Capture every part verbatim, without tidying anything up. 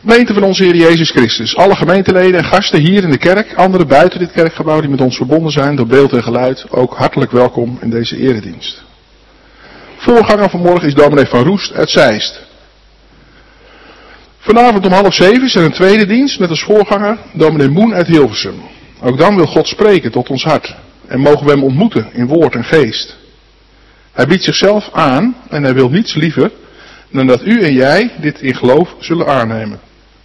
Gemeente van onze Heer Jezus Christus. Alle gemeenteleden en gasten hier in de kerk, anderen buiten dit kerkgebouw die met ons verbonden zijn door beeld en geluid, ook hartelijk welkom in deze eredienst. Voorganger vanmorgen is dominee Van Roest uit Zeist. Vanavond om half zeven is er een tweede dienst met als voorganger dominee Moen uit Hilversum. Ook dan wil God spreken tot ons hart en mogen we hem ontmoeten in woord en geest. Hij biedt zichzelf aan en hij wil niets liever dan dat u en jij dit in geloof zullen aannemen.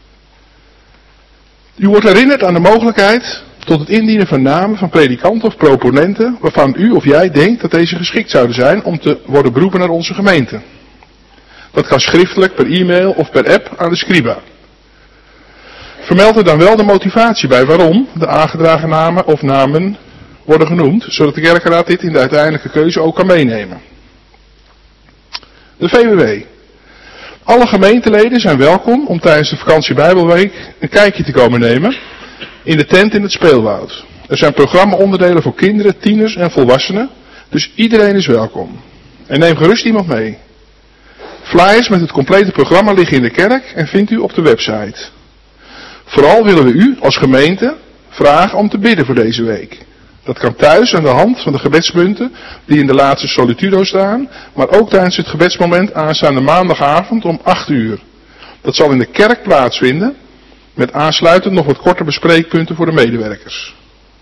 U wordt herinnerd aan de mogelijkheid tot het indienen van namen van predikanten of proponenten waarvan u of jij denkt dat deze geschikt zouden zijn om te worden beroepen naar onze gemeente. Dat kan schriftelijk, per e-mail of per app aan de scriba. Vermeld er dan wel de motivatie bij waarom de aangedragen namen of namen worden genoemd, zodat de kerkenraad dit in de uiteindelijke keuze ook kan meenemen. De V W W. Alle gemeenteleden zijn welkom om tijdens de vakantie Bijbelweek een kijkje te komen nemen in de tent in het speelwoud. Er zijn programma-onderdelen voor kinderen, tieners en volwassenen, dus iedereen is welkom. En neem gerust iemand mee. Flyers met het complete programma liggen in de kerk en vindt u op de website. Vooral willen we u als gemeente vragen om te bidden voor deze week. Dat kan thuis aan de hand van de gebedspunten die in de laatste solitudo staan, maar ook tijdens het gebedsmoment aanstaande maandagavond om acht uur. Dat zal in de kerk plaatsvinden, met aansluitend nog wat korte bespreekpunten voor de medewerkers.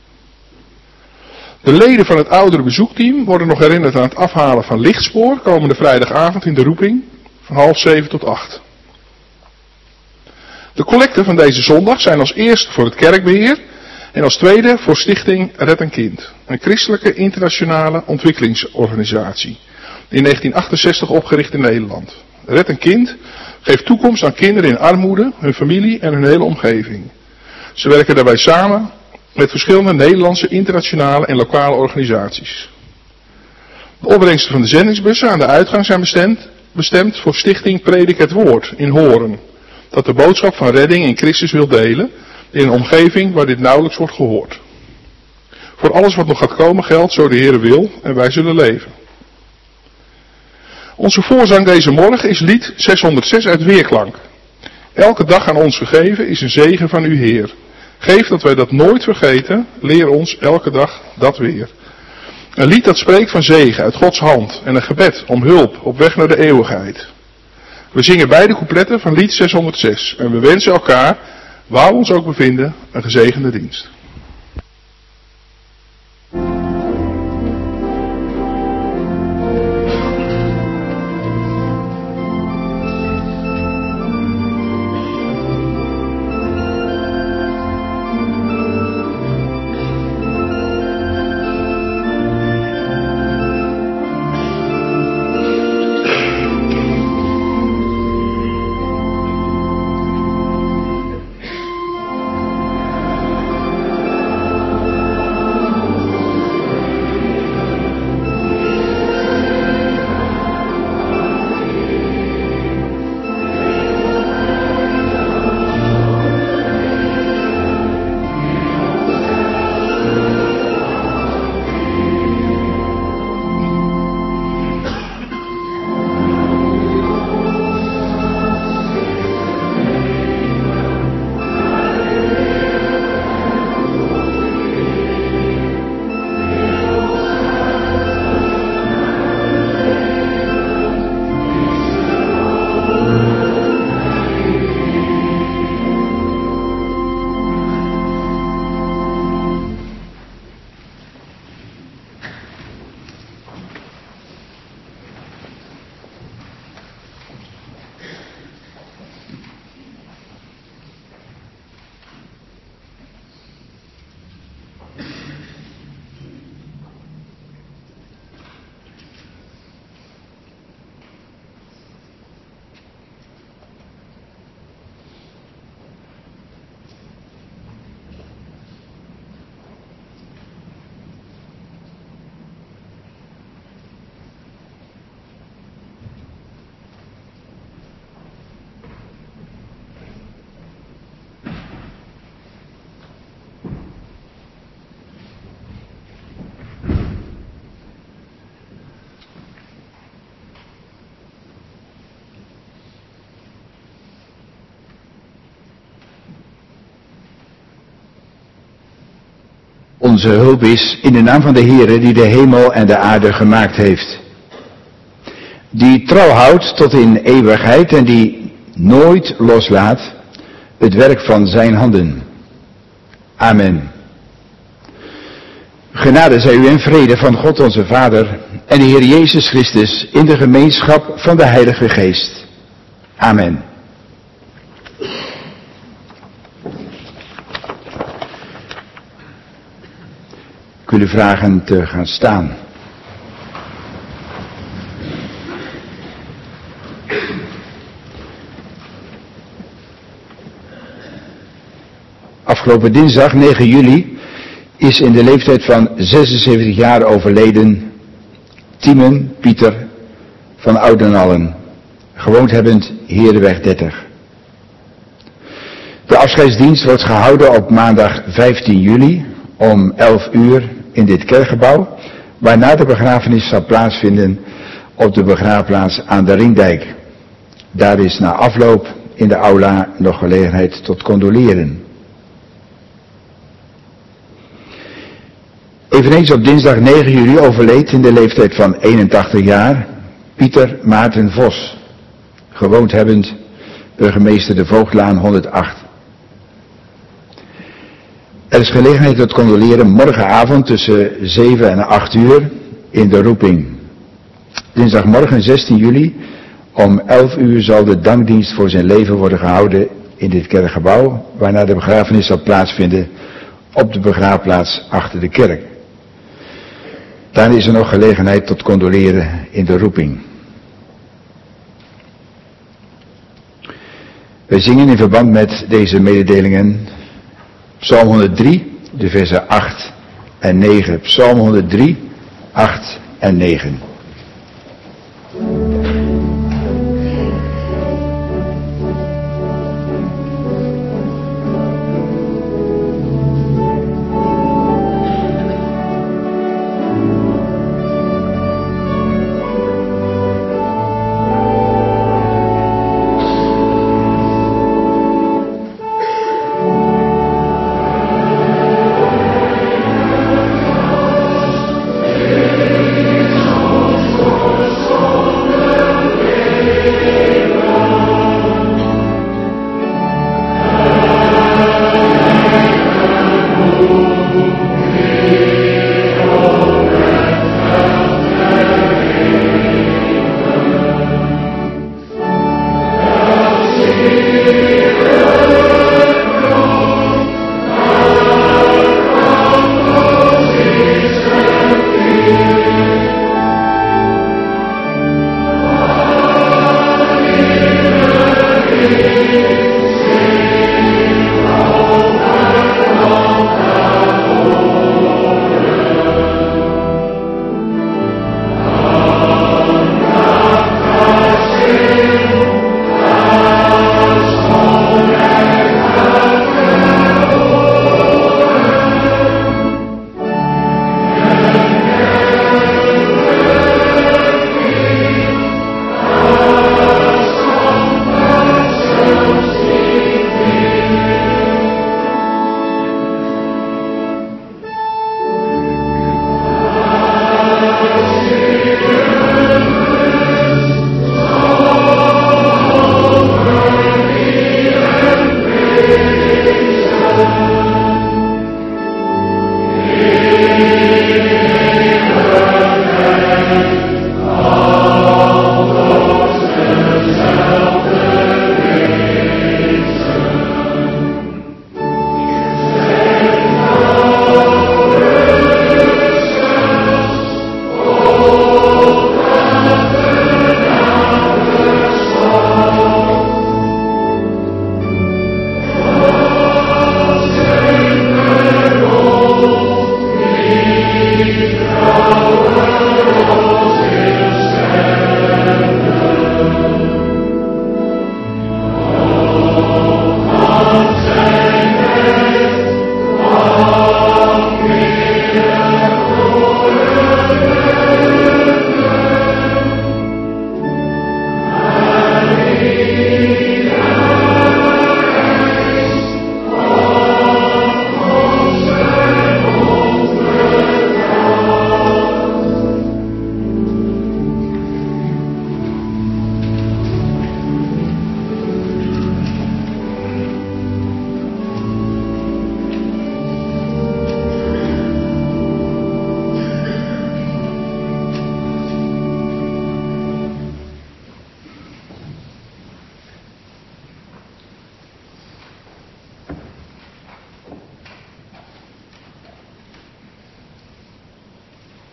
De leden van het oudere bezoekteam worden nog herinnerd aan het afhalen van lichtspoor komende vrijdagavond in de roeping van half zeven tot acht. De collecten van deze zondag zijn als eerste voor het kerkbeheer en als tweede voor Stichting Red een Kind, een christelijke internationale ontwikkelingsorganisatie, in negentien achtenzestig opgericht in Nederland. Red een Kind geeft toekomst aan kinderen in armoede, hun familie en hun hele omgeving. Ze werken daarbij samen met verschillende Nederlandse, internationale en lokale organisaties. De opbrengsten van de zendingsbussen aan de uitgang zijn bestemd, bestemd voor Stichting Predik het Woord in Horen, dat de boodschap van redding in Christus wil delen in een omgeving waar dit nauwelijks wordt gehoord. Voor alles wat nog gaat komen geldt, zo de Heere wil, en wij zullen leven. Onze voorzang deze morgen is lied zeshonderdzes uit Weerklank. Elke dag aan ons gegeven is een zegen van uw Heer. Geef dat wij dat nooit vergeten, leer ons elke dag dat weer. Een lied dat spreekt van zegen uit Gods hand en een gebed om hulp op weg naar de eeuwigheid. We zingen beide coupletten van lied zeshonderdzes en we wensen elkaar, waar we ons ook bevinden, een gezegende dienst. onze hulp is in de naam van de Heere die de hemel en de aarde gemaakt heeft. Die trouw houdt tot in eeuwigheid en die nooit loslaat het werk van zijn handen. Amen. Genade zij u en vrede van God onze Vader en de Heer Jezus Christus in de gemeenschap van de Heilige Geest. Amen. Ik wil u vragen te gaan staan. Afgelopen dinsdag negen juli is in de leeftijd van zesenzeventig jaar overleden Timen Pieter van Oudenallen, gewoond hebbend Herenweg dertig. De afscheidsdienst wordt gehouden op maandag vijftien juli om elf uur in dit kerkgebouw, waarna de begrafenis zal plaatsvinden op de begraafplaats aan de Ringdijk. Daar is na afloop in de aula nog gelegenheid tot condoleren. Eveneens op dinsdag negen juli overleed in de leeftijd van eenentachtig jaar Pieter Maarten Vos, gewoond hebbend burgemeester de Voogdlaan honderdacht. Er is gelegenheid tot condoleren morgenavond tussen zeven en acht uur in de roeping. Dinsdagmorgen zestien juli om elf uur zal de dankdienst voor zijn leven worden gehouden in dit kerkgebouw, waarna de begrafenis zal plaatsvinden op de begraafplaats achter de kerk. Daarna is er nog gelegenheid tot condoleren in de roeping. Wij zingen in verband met deze mededelingen Psalm honderddrie, de versen acht en negen. Psalm honderddrie, acht en negen. Oh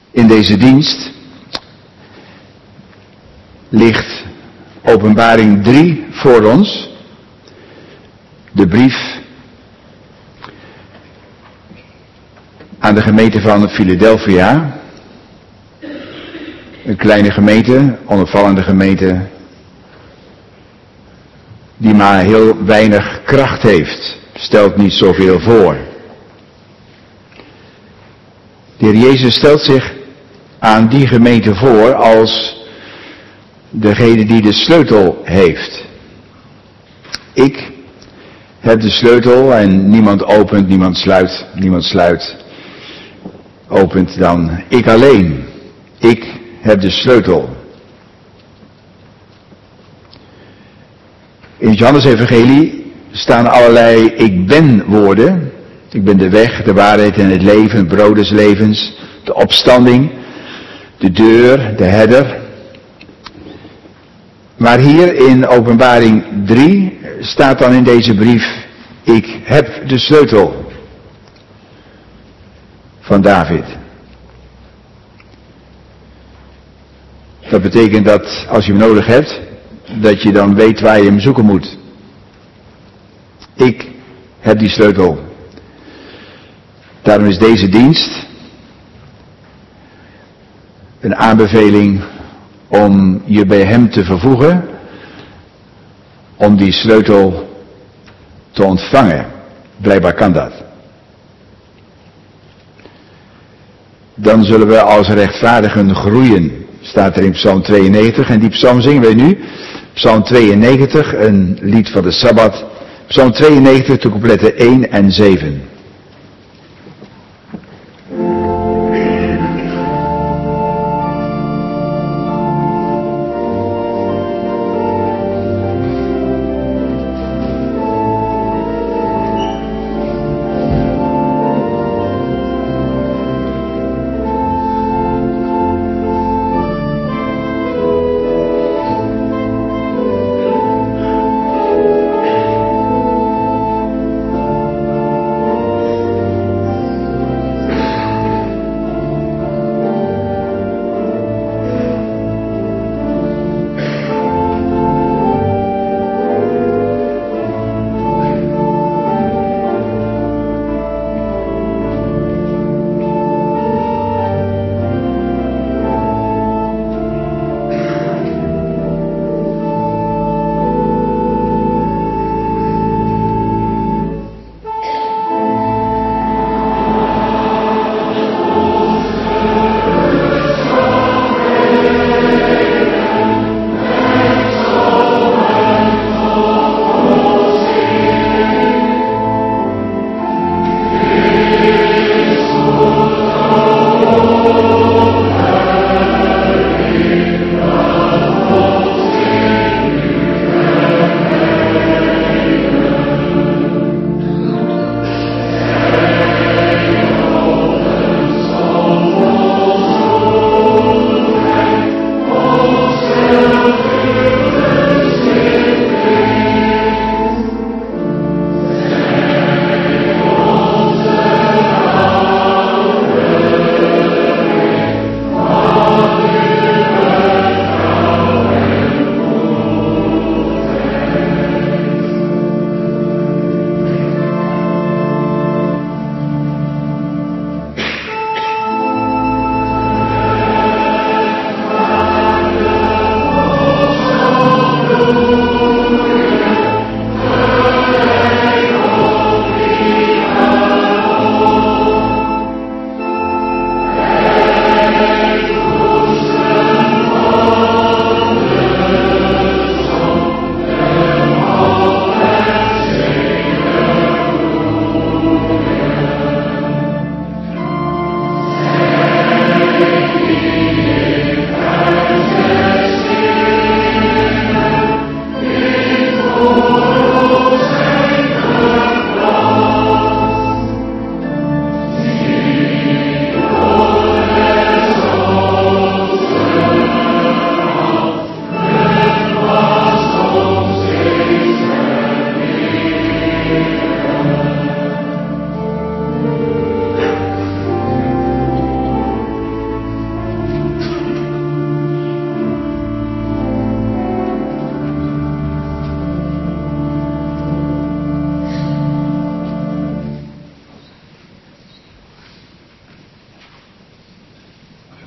In deze dienst ligt Openbaring drie voor ons. De brief aan de gemeente van Philadelphia. Een kleine gemeente, onopvallende gemeente, die maar heel weinig kracht heeft. Stelt niet zoveel voor. De Heer Jezus stelt zich aan die gemeente voor als degene die de sleutel heeft. Ik heb de sleutel en niemand opent, niemand sluit, niemand sluit, opent dan ik alleen. Ik heb de sleutel. In het Johannes-evangelie staan allerlei ik ben woorden. Ik ben de weg, de waarheid en het leven, het brood des levens, de opstanding, de deur, de herder. Maar hier in Openbaring drie staat dan in deze brief, ik heb de sleutel van David. Dat betekent dat als je hem nodig hebt, dat je dan weet waar je hem zoeken moet. Ik heb die sleutel. Daarom is deze dienst een aanbeveling om je bij hem te vervoegen, om die sleutel te ontvangen. Blijkbaar kan dat. Dan zullen we als rechtvaardigen groeien, staat er in Psalm tweeënnegentig. En die psalm zingen wij nu. Psalm tweeënnegentig, een lied van de Sabbat. Psalm tweeënnegentig, de coupletten één en zeven.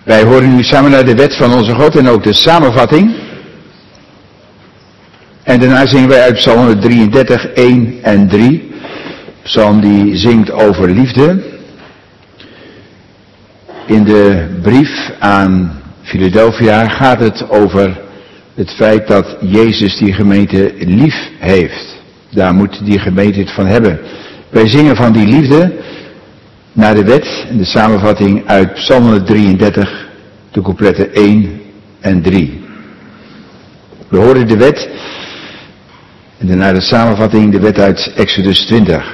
Wij horen nu samen naar de wet van onze God en ook de samenvatting. En daarna zingen wij uit Psalm honderddrieëndertig, één en drie. Psalm die zingt over liefde. In de brief aan Philadelphia gaat het over het feit dat Jezus die gemeente lief heeft. Daar moet die gemeente het van hebben. Wij zingen van die liefde naar de wet en de samenvatting uit Psalm honderddrieëndertig, de coupletten één en drie. We horen de wet en daarna de samenvatting, de wet uit Exodus twintig.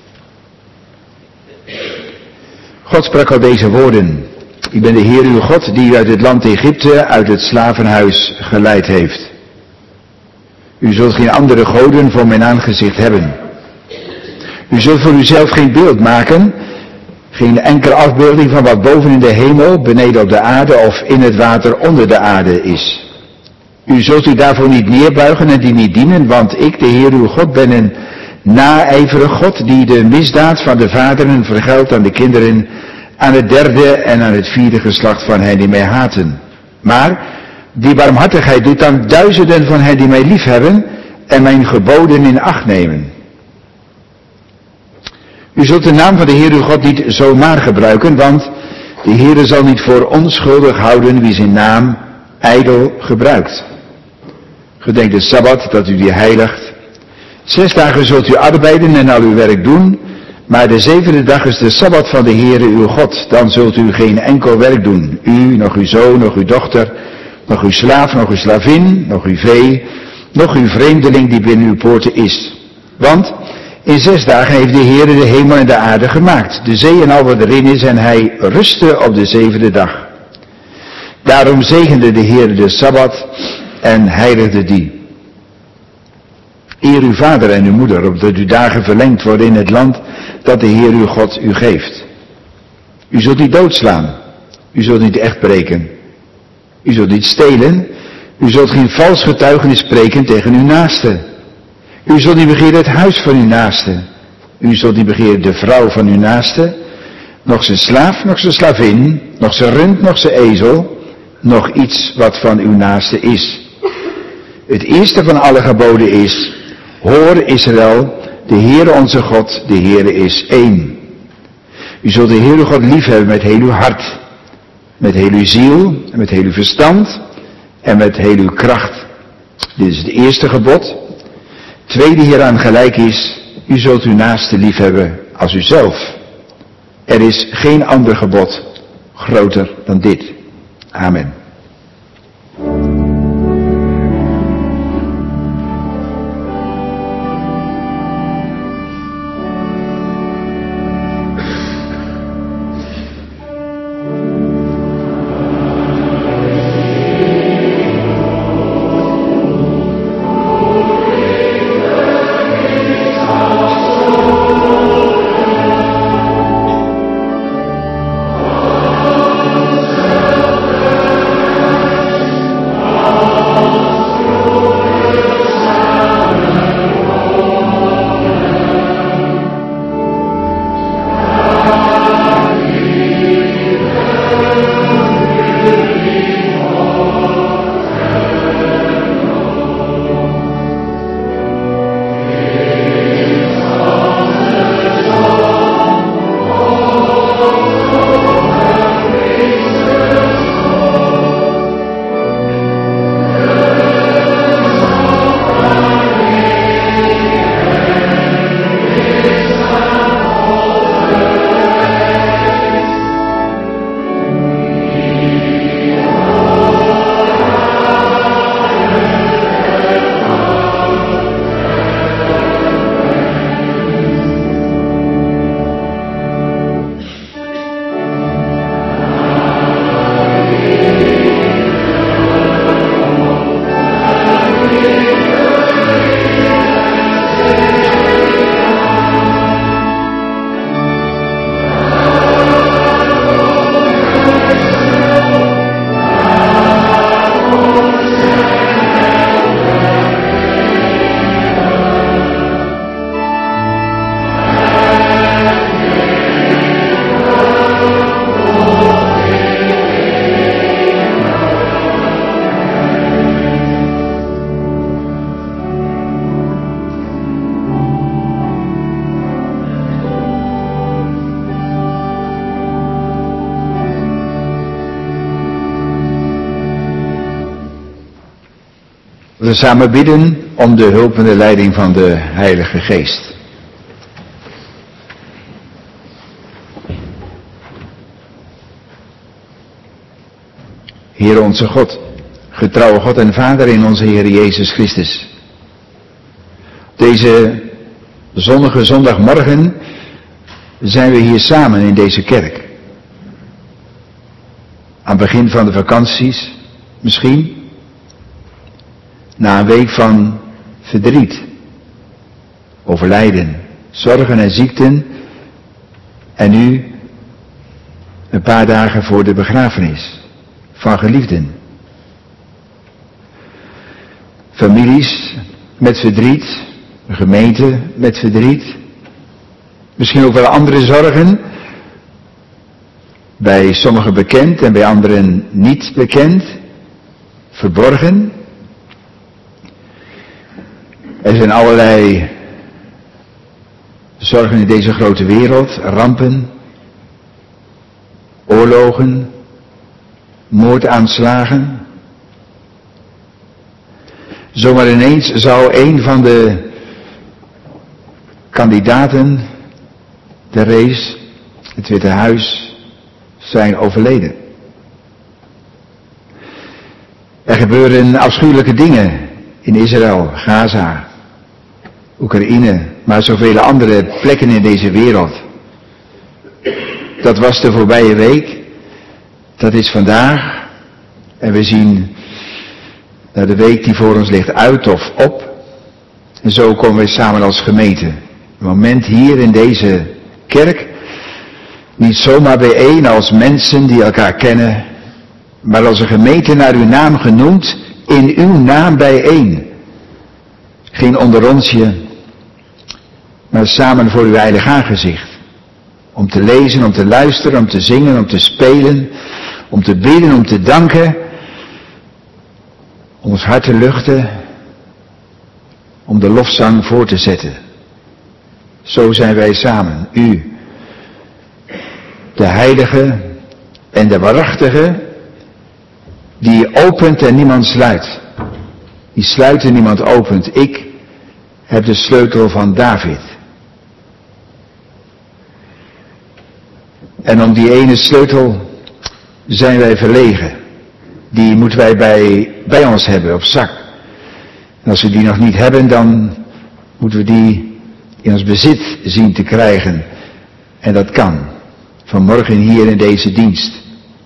God sprak al deze woorden. Ik ben de Heer uw God die u uit het land Egypte, uit het slavenhuis geleid heeft. U zult geen andere goden voor mijn aangezicht hebben. U zult voor uzelf geen beeld maken, geen enkele afbeelding van wat boven in de hemel, beneden op de aarde of in het water onder de aarde is. U zult u daarvoor niet neerbuigen en die niet dienen, want ik, de Heer uw God, ben een naijverig God die de misdaad van de vaderen vergeldt aan de kinderen, aan het derde en aan het vierde geslacht van hen die mij haten. Maar die barmhartigheid doet aan duizenden van hen die mij liefhebben en mijn geboden in acht nemen. U zult de naam van de Heer uw God niet zomaar gebruiken, want de Heer zal niet voor onschuldig houden wie zijn naam ijdel gebruikt. Gedenk de Sabbat dat u die heiligt. Zes dagen zult u arbeiden en al uw werk doen, maar de zevende dag is de Sabbat van de Heere uw God. Dan zult u geen enkel werk doen. U, nog uw zoon, nog uw dochter, nog uw slaaf, nog uw slavin, nog uw vee, nog uw vreemdeling die binnen uw poorten is. Want in zes dagen heeft de Heere de hemel en de aarde gemaakt, de zee en al wat erin is, en hij rustte op de zevende dag. Daarom zegende de Heere de Sabbat en heiligde die. Eer uw vader en uw moeder, opdat uw dagen verlengd worden in het land dat de Heer uw God u geeft. U zult niet doodslaan. U zult niet echt breken. U zult niet stelen. U zult geen vals getuigenis spreken tegen uw naaste. U zult niet begeren het huis van uw naaste. U zult niet begeren de vrouw van uw naaste. Nog zijn slaaf, nog zijn slavin, nog zijn rund, nog zijn ezel, nog iets wat van uw naaste is. Het eerste van alle geboden is: hoor Israël, de Heere onze God, de Heere is één. U zult de Heere God liefhebben met heel uw hart, met heel uw ziel, en met heel uw verstand en met heel uw kracht. Dit is het eerste gebod. Tweede hieraan gelijk is: u zult uw naaste liefhebben als uzelf. Er is geen ander gebod groter dan dit. Amen. We samen bidden om de hulp en de leiding van de Heilige Geest. Heer onze God, getrouwe God en Vader in onze Heer Jezus Christus. Deze zonnige zondagmorgen zijn we hier samen in deze kerk. Aan het begin van de vakanties, misschien. Na een week van verdriet, overlijden, zorgen en ziekten. En nu een paar dagen voor de begrafenis van geliefden. Families met verdriet, een gemeente met verdriet. Misschien ook wel andere zorgen. Bij sommigen bekend en bij anderen niet bekend. Verborgen. Er zijn allerlei zorgen in deze grote wereld. Rampen. Oorlogen. Moordaanslagen. Zomaar ineens zou een van de kandidaten de race, het Witte Huis, zijn overleden. Er gebeuren afschuwelijke dingen in Israël, Gaza, Oekraïne, maar zoveel andere plekken in deze wereld. Dat was de voorbije week, dat is vandaag en we zien naar de week die voor ons ligt uit of op. En zo komen we samen als gemeente. Een moment hier in deze kerk. Niet zomaar bijeen als mensen die elkaar kennen. Maar als een gemeente naar uw naam genoemd. In uw naam bijeen. Geen onder onsje. Maar samen voor uw heilig aangezicht. Om te lezen, om te luisteren, om te zingen, om te spelen. Om te bidden, om te danken. Om ons hart te luchten. Om de lofzang voor te zetten. Zo zijn wij samen. U, de heilige en de waarachtige, die opent en niemand sluit. Die sluit en niemand opent. Ik heb de sleutel van David. En om die ene sleutel zijn wij verlegen. Die moeten wij bij, bij ons hebben, op zak. En als we die nog niet hebben, dan moeten we die in ons bezit zien te krijgen. En dat kan. Vanmorgen hier in deze dienst.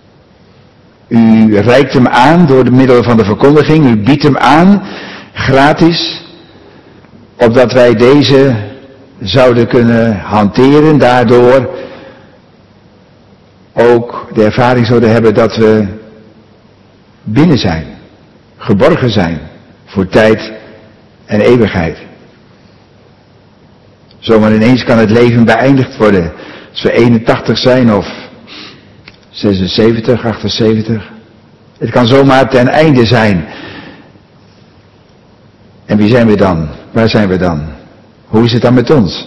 U reikt hem aan door de middel van de verkondiging. U biedt hem aan, gratis. Opdat wij deze zouden kunnen hanteren. Daardoor ook de ervaring zouden hebben dat we binnen zijn. Geborgen zijn. Voor tijd en eeuwigheid. Zomaar ineens kan het leven beëindigd worden. Als we eenentachtig zijn of zesenzeventig, achtenzeventig. Het kan zomaar ten einde zijn. En wie zijn we dan? Waar zijn we dan? Hoe is het dan met ons?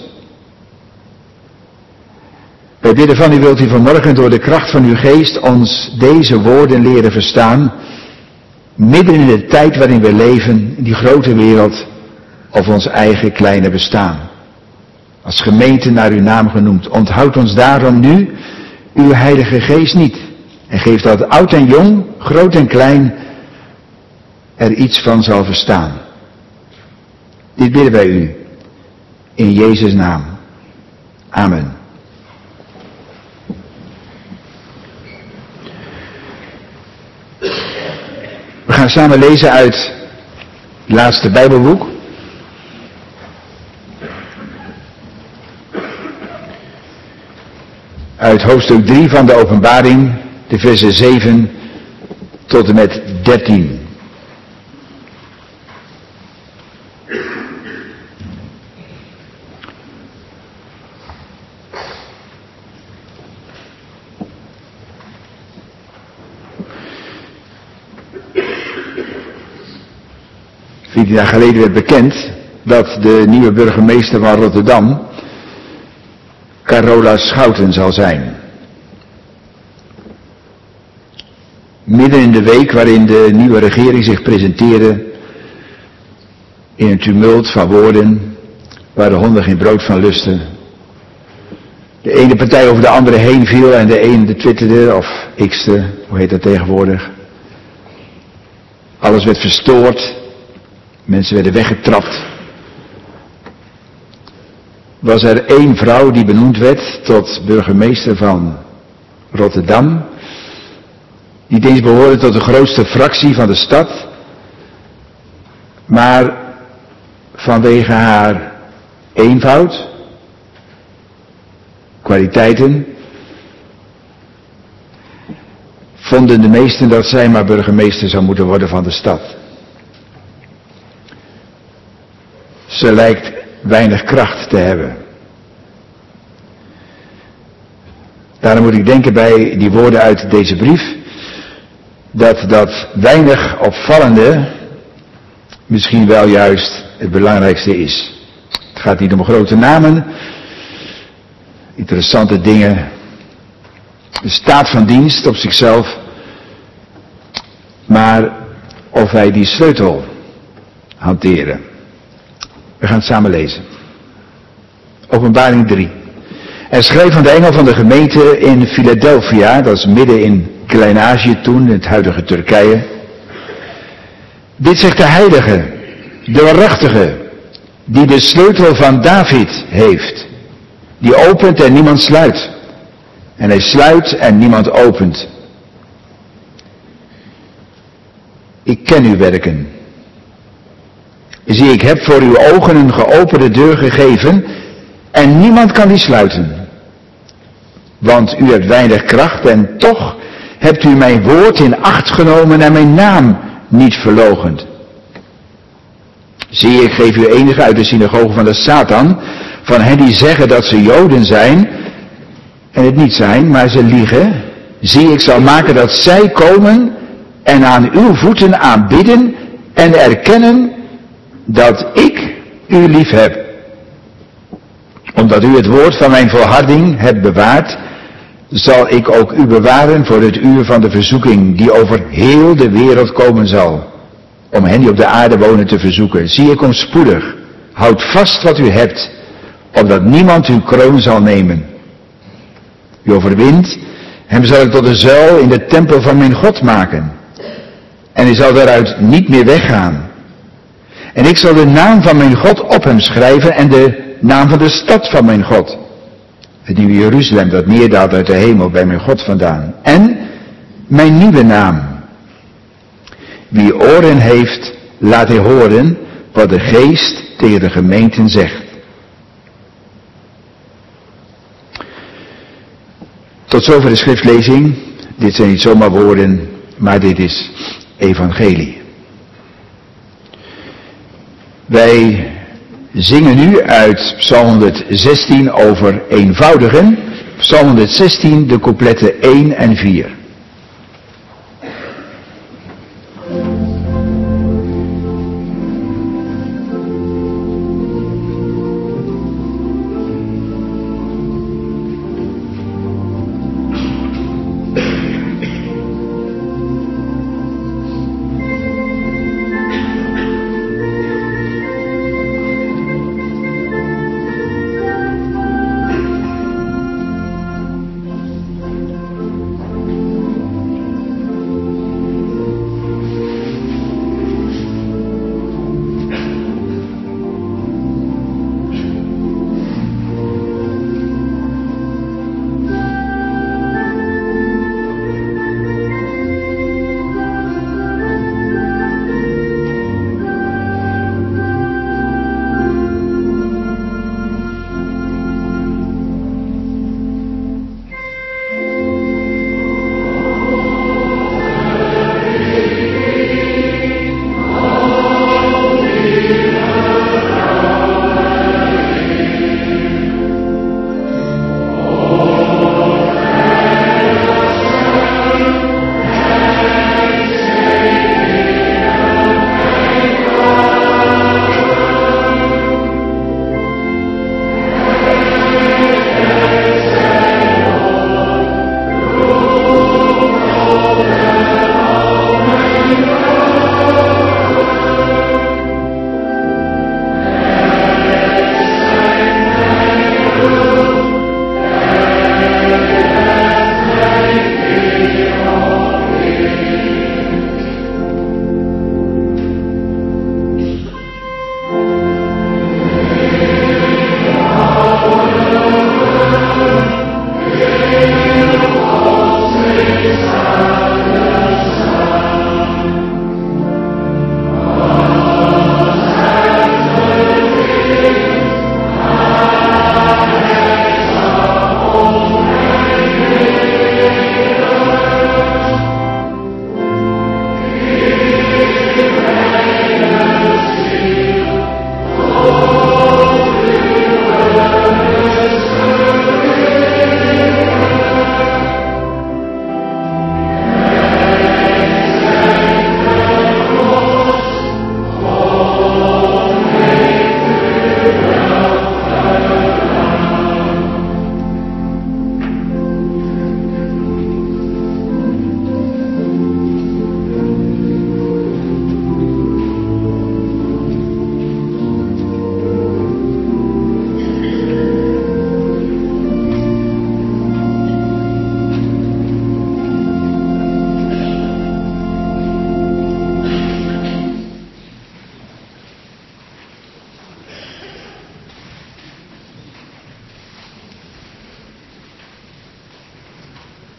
Wij bidden van u, wilt u vanmorgen door de kracht van uw geest ons deze woorden leren verstaan. Midden in de tijd waarin we leven, in die grote wereld, of ons eigen kleine bestaan. Als gemeente naar uw naam genoemd. Onthoud ons daarom nu uw heilige geest niet. En geef dat oud en jong, groot en klein, er iets van zal verstaan. Dit bidden wij u. In Jezus' naam. Amen. We gaan samen lezen uit het laatste Bijbelboek. Uit hoofdstuk drie van de Openbaring, de versen zeven tot en met dertien. Veertien jaar geleden werd bekend dat de nieuwe burgemeester van Rotterdam Carola Schouten zal zijn. Midden in de week waarin de nieuwe regering zich presenteerde, in een tumult van woorden waar de honden geen brood van lusten. De ene partij over de andere heen viel en de ene de twitterde of x'te, hoe heet dat tegenwoordig. Alles werd verstoord, mensen werden weggetrapt. Was er één vrouw die benoemd werd tot burgemeester van Rotterdam, niet eens behoorde tot de grootste fractie van de stad, maar vanwege haar eenvoud, kwaliteiten, vonden de meesten dat zij maar burgemeester zou moeten worden van de stad. Ze lijkt weinig kracht te hebben. Daarom moet ik denken bij die woorden uit deze brief, dat dat weinig opvallende misschien wel juist het belangrijkste is. Het gaat niet om grote namen, interessante dingen, de staat van dienst op zichzelf, maar of wij die sleutel hanteren. We gaan het samen lezen. Openbaring drie. Er schreef aan de engel van de gemeente in Philadelphia, dat is midden in Klein-Azië toen, het huidige Turkije. Dit zegt de heilige, de waarachtige, die de sleutel van David heeft. Die opent en niemand sluit. En hij sluit en niemand opent. Ik ken uw werken. Zie, ik heb voor uw ogen een geopende deur gegeven en niemand kan die sluiten. Want u hebt weinig kracht en toch hebt u mijn woord in acht genomen en mijn naam niet verloochend. Zie, ik geef u enige uit de synagoge van de Satan, van hen die zeggen dat ze Joden zijn en het niet zijn, maar ze liegen. Zie, ik zal maken dat zij komen en aan uw voeten aanbidden en erkennen dat ik u lief heb. Omdat u het woord van mijn volharding hebt bewaard, zal ik ook u bewaren voor het uur van de verzoeking die over heel de wereld komen zal, om hen die op de aarde wonen te verzoeken. Zie, ik kom spoedig. Houd vast wat u hebt, opdat niemand uw kroon zal nemen. U overwint, hem zal ik tot een zuil in de tempel van mijn God maken. En hij zal daaruit niet meer weggaan. En ik zal de naam van mijn God op hem schrijven en de naam van de stad van mijn God. Het nieuwe Jeruzalem dat neerdaalt uit de hemel bij mijn God vandaan. En mijn nieuwe naam. Wie oren heeft, laat hij horen wat de Geest tegen de gemeenten zegt. Tot zover de schriftlezing. Dit zijn niet zomaar woorden, maar dit is evangelie. Wij zingen nu uit Psalm honderdzestien over eenvoudigen. Psalm honderdzestien, de coupletten één en vier.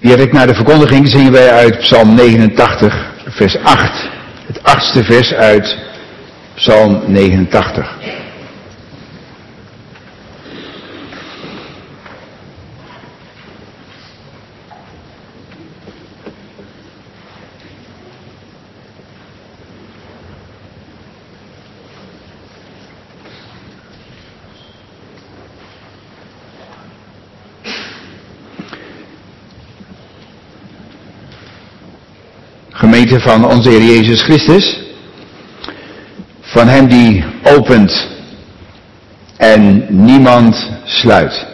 Direct na de verkondiging zingen wij uit Psalm negenentachtig, vers acht. Het achtste vers uit Psalm negenentachtig. Gemeente van onze Heer Jezus Christus, van Hem die opent en niemand sluit.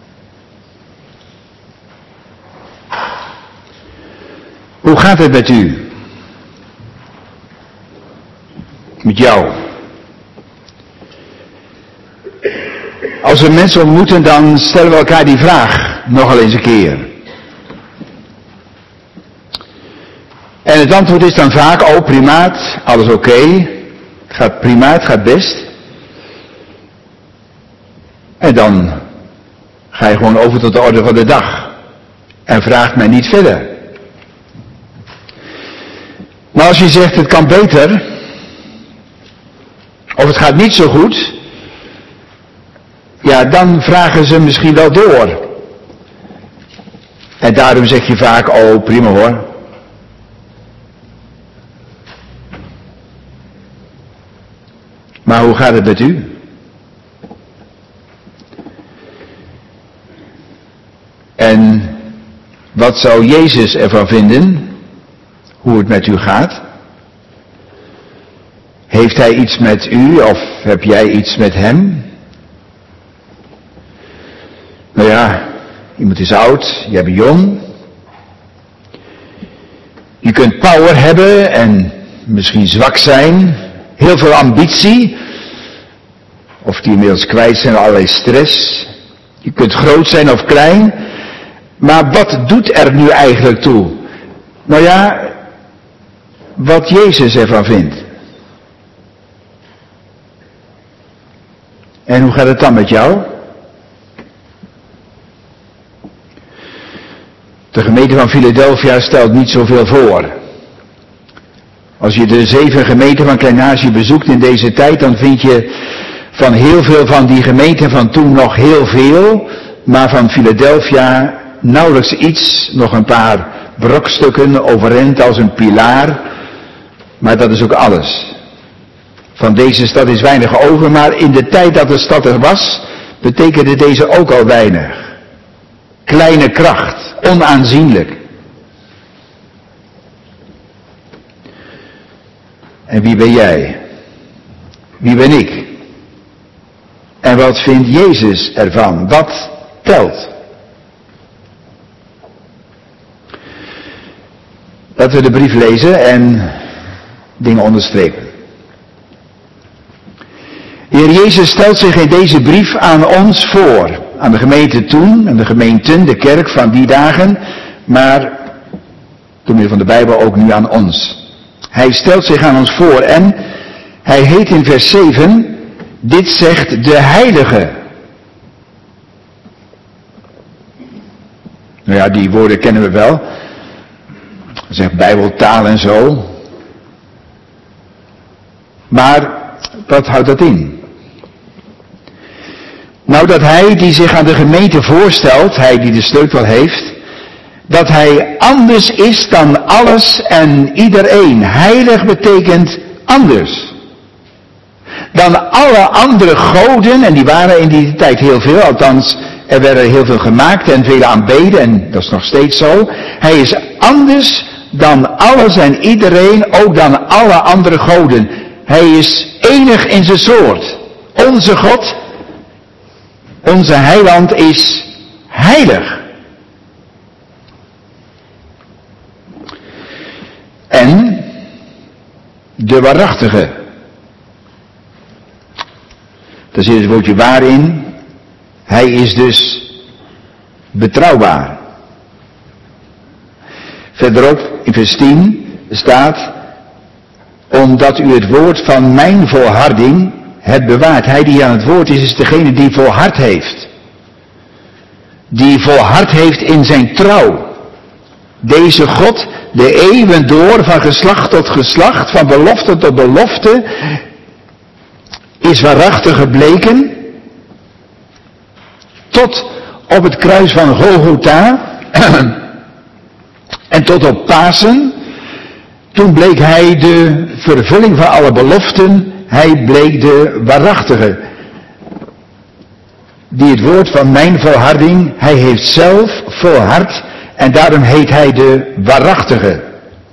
Hoe gaat het met u? Met jou? Als we mensen ontmoeten, dan stellen we elkaar die vraag nogal eens een keer. En het antwoord is dan vaak, oh primaat, alles oké, okay. Het gaat prima, het gaat best. En dan ga je gewoon over tot de orde van de dag. En vraagt mij niet verder. Maar als je zegt, het kan beter, of het gaat niet zo goed, ja, dan vragen ze misschien wel door. En daarom zeg je vaak, oh prima hoor. Maar hoe gaat het met u? En wat zou Jezus ervan vinden, hoe het met u gaat? Heeft hij iets met u of heb jij iets met hem? Nou ja, iemand is oud, jij bent jong. Je kunt power hebben en misschien zwak zijn. Heel veel ambitie. Of die inmiddels kwijt zijn, allerlei stress. Je kunt groot zijn of klein. Maar wat doet er nu eigenlijk toe? Nou ja, wat Jezus ervan vindt. En hoe gaat het dan met jou? De gemeente van Philadelphia stelt niet zoveel voor. Als je de zeven gemeenten van Klein-Azië bezoekt in deze tijd, dan vind je van heel veel van die gemeenten van toen nog heel veel, maar van Philadelphia nauwelijks iets, nog een paar brokstukken overeind als een pilaar, maar dat is ook alles. Van deze stad is weinig over, maar in de tijd dat de stad er was, betekende deze ook al weinig. Kleine kracht, onaanzienlijk. En wie ben jij? Wie ben ik? En wat vindt Jezus ervan? Wat telt? Laten we de brief lezen en dingen onderstrepen. De Heer Jezus stelt zich in deze brief aan ons voor. Aan de gemeente toen, aan de gemeenten, de kerk van die dagen. Maar door middel van de Bijbel ook nu aan ons. Hij stelt zich aan ons voor en hij heet in vers zeven, dit zegt de Heilige. Nou ja, die woorden kennen we wel. Dat zegt Bijbeltaal en zo. Maar wat houdt dat in? Nou, dat hij die zich aan de gemeente voorstelt, hij die de sleutel heeft, dat hij anders is dan alles en iedereen. Heilig betekent anders. Dan alle andere goden, en die waren in die tijd heel veel, althans er werden heel veel gemaakt en vele aanbeden, en dat is nog steeds zo. Hij is anders dan alles en iedereen, ook dan alle andere goden. Hij is enig in zijn soort. Onze God, onze heiland is heilig. En de waarachtige. Daar zit het woordje waar in. Hij is dus betrouwbaar. Verderop in vers tien staat, omdat u het woord van mijn volharding hebt bewaard. Hij die aan het woord is, is degene die volhard heeft. Die volhard heeft in zijn trouw. deze God, de eeuwen door, van geslacht tot geslacht, van belofte tot belofte, is waarachtig gebleken, tot op het kruis van Golgotha, en tot op Pasen, toen bleek hij de vervulling van alle beloften, hij bleek de waarachtige, die het woord van mijn volharding, hij heeft zelf volhard, en daarom heet hij de waarachtige.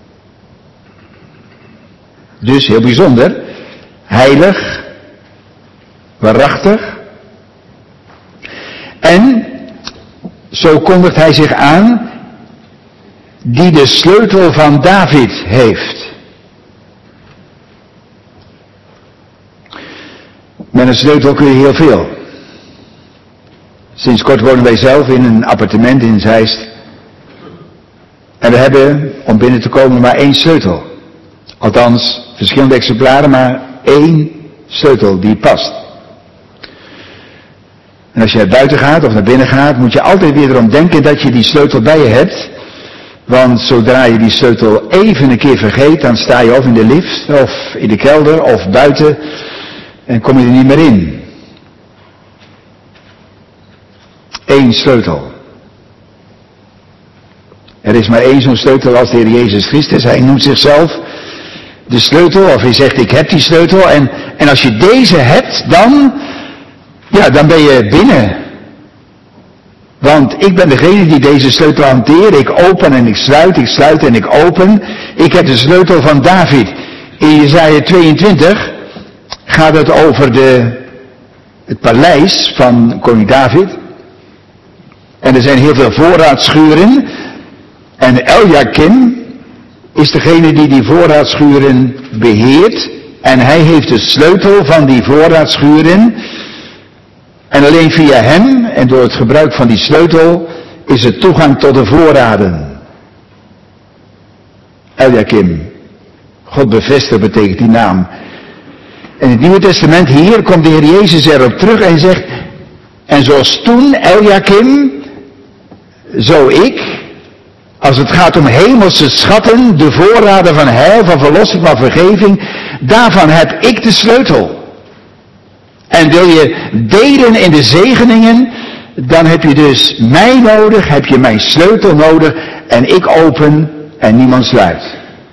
Dus heel bijzonder, heilig, waarachtig. En zo kondigt hij zich aan, die de sleutel van David heeft. Met een sleutel kun je heel veel. Sinds kort wonen wij zelf in een appartement in Zeist. En we hebben, om binnen te komen, maar één sleutel. Althans, verschillende exemplaren, maar één sleutel die past. En als je naar buiten gaat of naar binnen gaat, moet je altijd weer erom denken dat je die sleutel bij je hebt. Want zodra je die sleutel even een keer vergeet, dan sta je of in de lift, of in de kelder, of buiten, en kom je er niet meer in. Eén sleutel. Er is maar één zo'n sleutel als de Heer Jezus Christus. Hij noemt zichzelf de sleutel, of hij zegt ik heb die sleutel. En, en als je deze hebt, dan, ja, dan ben je binnen. Want ik ben degene die deze sleutel hanteert. Ik open en ik sluit, ik sluit en ik open. Ik heb de sleutel van David. In Jesaja tweeëntwintig gaat het over de, het paleis van koning David. En er zijn heel veel voorraadschuren. En Eliakim is degene die die voorraadschuren beheert. En hij heeft de sleutel van die voorraadschuren. En alleen via hem en door het gebruik van die sleutel is er toegang tot de voorraden. Eliakim. God bevestigt betekent die naam. In het Nieuwe Testament hier komt de Heer Jezus erop terug en zegt, en zoals toen Eliakim, zo ik, als het gaat om hemelse schatten, de voorraden van heil, van verlossing, van vergeving, daarvan heb ik de sleutel. En wil je delen in de zegeningen, dan heb je dus mij nodig, heb je mijn sleutel nodig, en ik open en niemand sluit.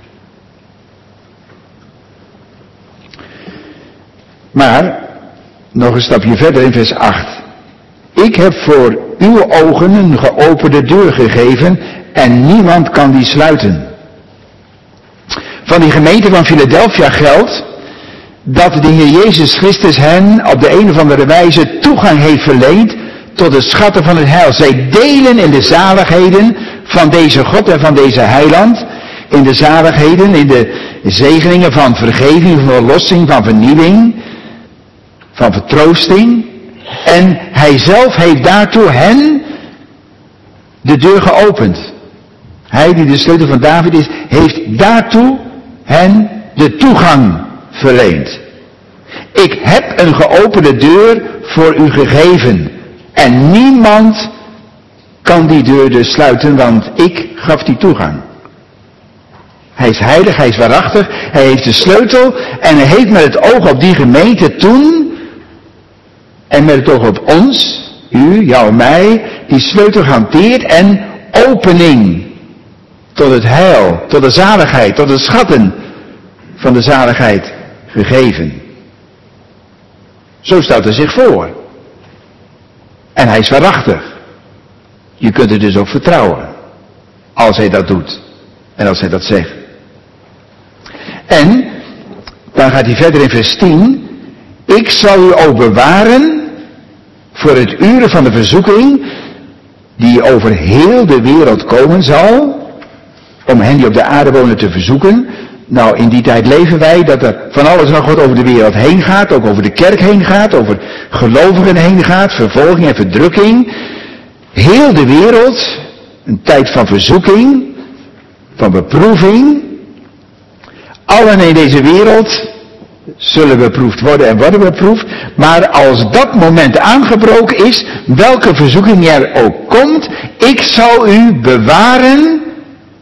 Maar, nog een stapje verder in vers acht. Ik heb voor uw ogen een geopende deur gegeven en niemand kan die sluiten. Van die gemeente van Philadelphia geldt dat de Heer Jezus Christus hen op de een of andere wijze toegang heeft verleend tot de schatten van het heil. Zij delen in de zaligheden van deze God en van deze heiland. In de zaligheden, in de zegeningen van vergeving, van verlossing, van vernieuwing, van vertroosting. En hij zelf heeft daartoe hen de deur geopend. Hij die de sleutel van David is, heeft daartoe hen de toegang verleend. Ik heb een geopende deur voor u gegeven. En niemand kan die deur dus sluiten, want ik gaf die toegang. Hij is heilig, hij is waarachtig, hij heeft de sleutel en hij heeft met het oog op die gemeente toen en met het oog op ons, u, jou, mij, die sleutel gehanteerd en opening tot het heil, tot de zaligheid, tot de schatten van de zaligheid gegeven. Zo stelt hij zich voor. En hij is waarachtig. Je kunt er dus op vertrouwen. Als hij dat doet. En als hij dat zegt. En, dan gaat hij verder in vers tien. Ik zal u ook bewaren voor het uren van de verzoeking die over heel de wereld komen zal, om hen die op de aarde wonen te verzoeken. Nou, in die tijd leven wij dat er van alles nog wat over de wereld heen gaat, ook over de kerk heen gaat, over gelovigen heen gaat, vervolging en verdrukking. Heel de wereld, een tijd van verzoeking, van beproeving. Allen in deze wereld zullen beproefd worden en worden beproefd. Maar als dat moment aangebroken is, welke verzoeking er ook komt, ik zal u bewaren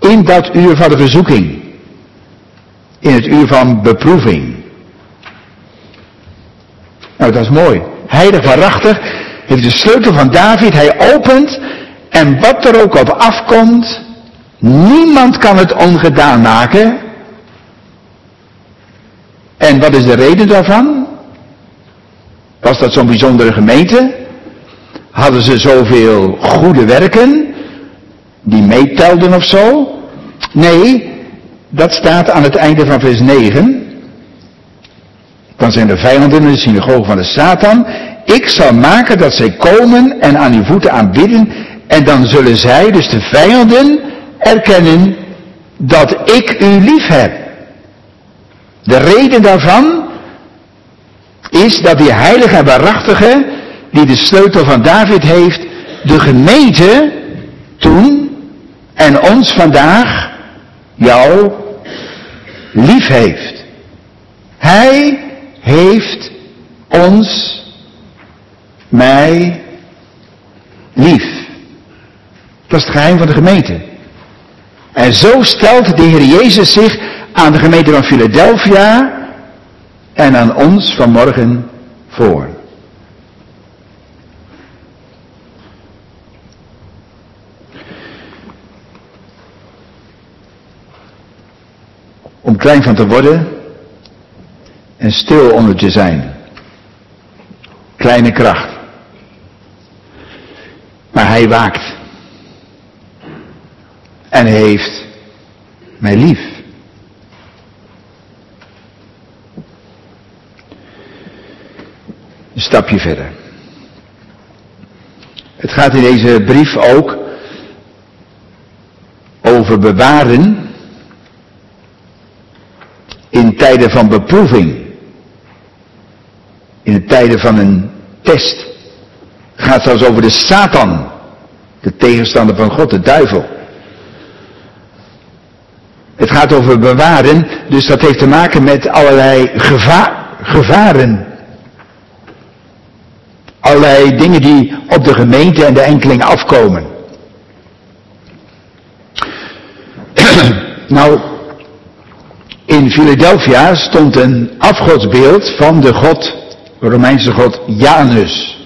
in dat uur van de verzoeking. In het uur van beproeving. Nou, dat is mooi. Heilig waarachtig heeft de sleutel van David. Hij opent en wat er ook op afkomt, niemand kan het ongedaan maken. En wat is de reden daarvan? Was dat zo'n bijzondere gemeente? Hadden ze zoveel goede werken die meetelden of zo? Nee, dat staat aan het einde van vers negen. Dan zijn de vijanden in de synagoge van de Satan. Ik zal maken dat zij komen en aan uw voeten aanbidden. En dan zullen zij, dus de vijanden, erkennen dat ik u lief heb. De reden daarvan is dat die heilige en waarachtige, die de sleutel van David heeft, de gemeente toen en ons vandaag jou lief heeft. Hij heeft ons, mij, lief. Dat is het geheim van de gemeente. En zo stelt de Heer Jezus zich aan de gemeente van Philadelphia en aan ons vanmorgen voor. Om klein van te worden en stil onder te zijn. Kleine kracht. Maar hij waakt. En heeft mij lief. Een stapje verder. Het gaat in deze brief ook over bewaren in tijden van beproeving. In de tijden van een test. Het gaat zelfs over de Satan. De tegenstander van God, de duivel. Het gaat over bewaren, dus dat heeft te maken met allerlei geva- gevaren. Allerlei dingen die op de gemeente en de enkeling afkomen. Nou, in Philadelphia stond een afgodsbeeld van de god, de Romeinse god Janus.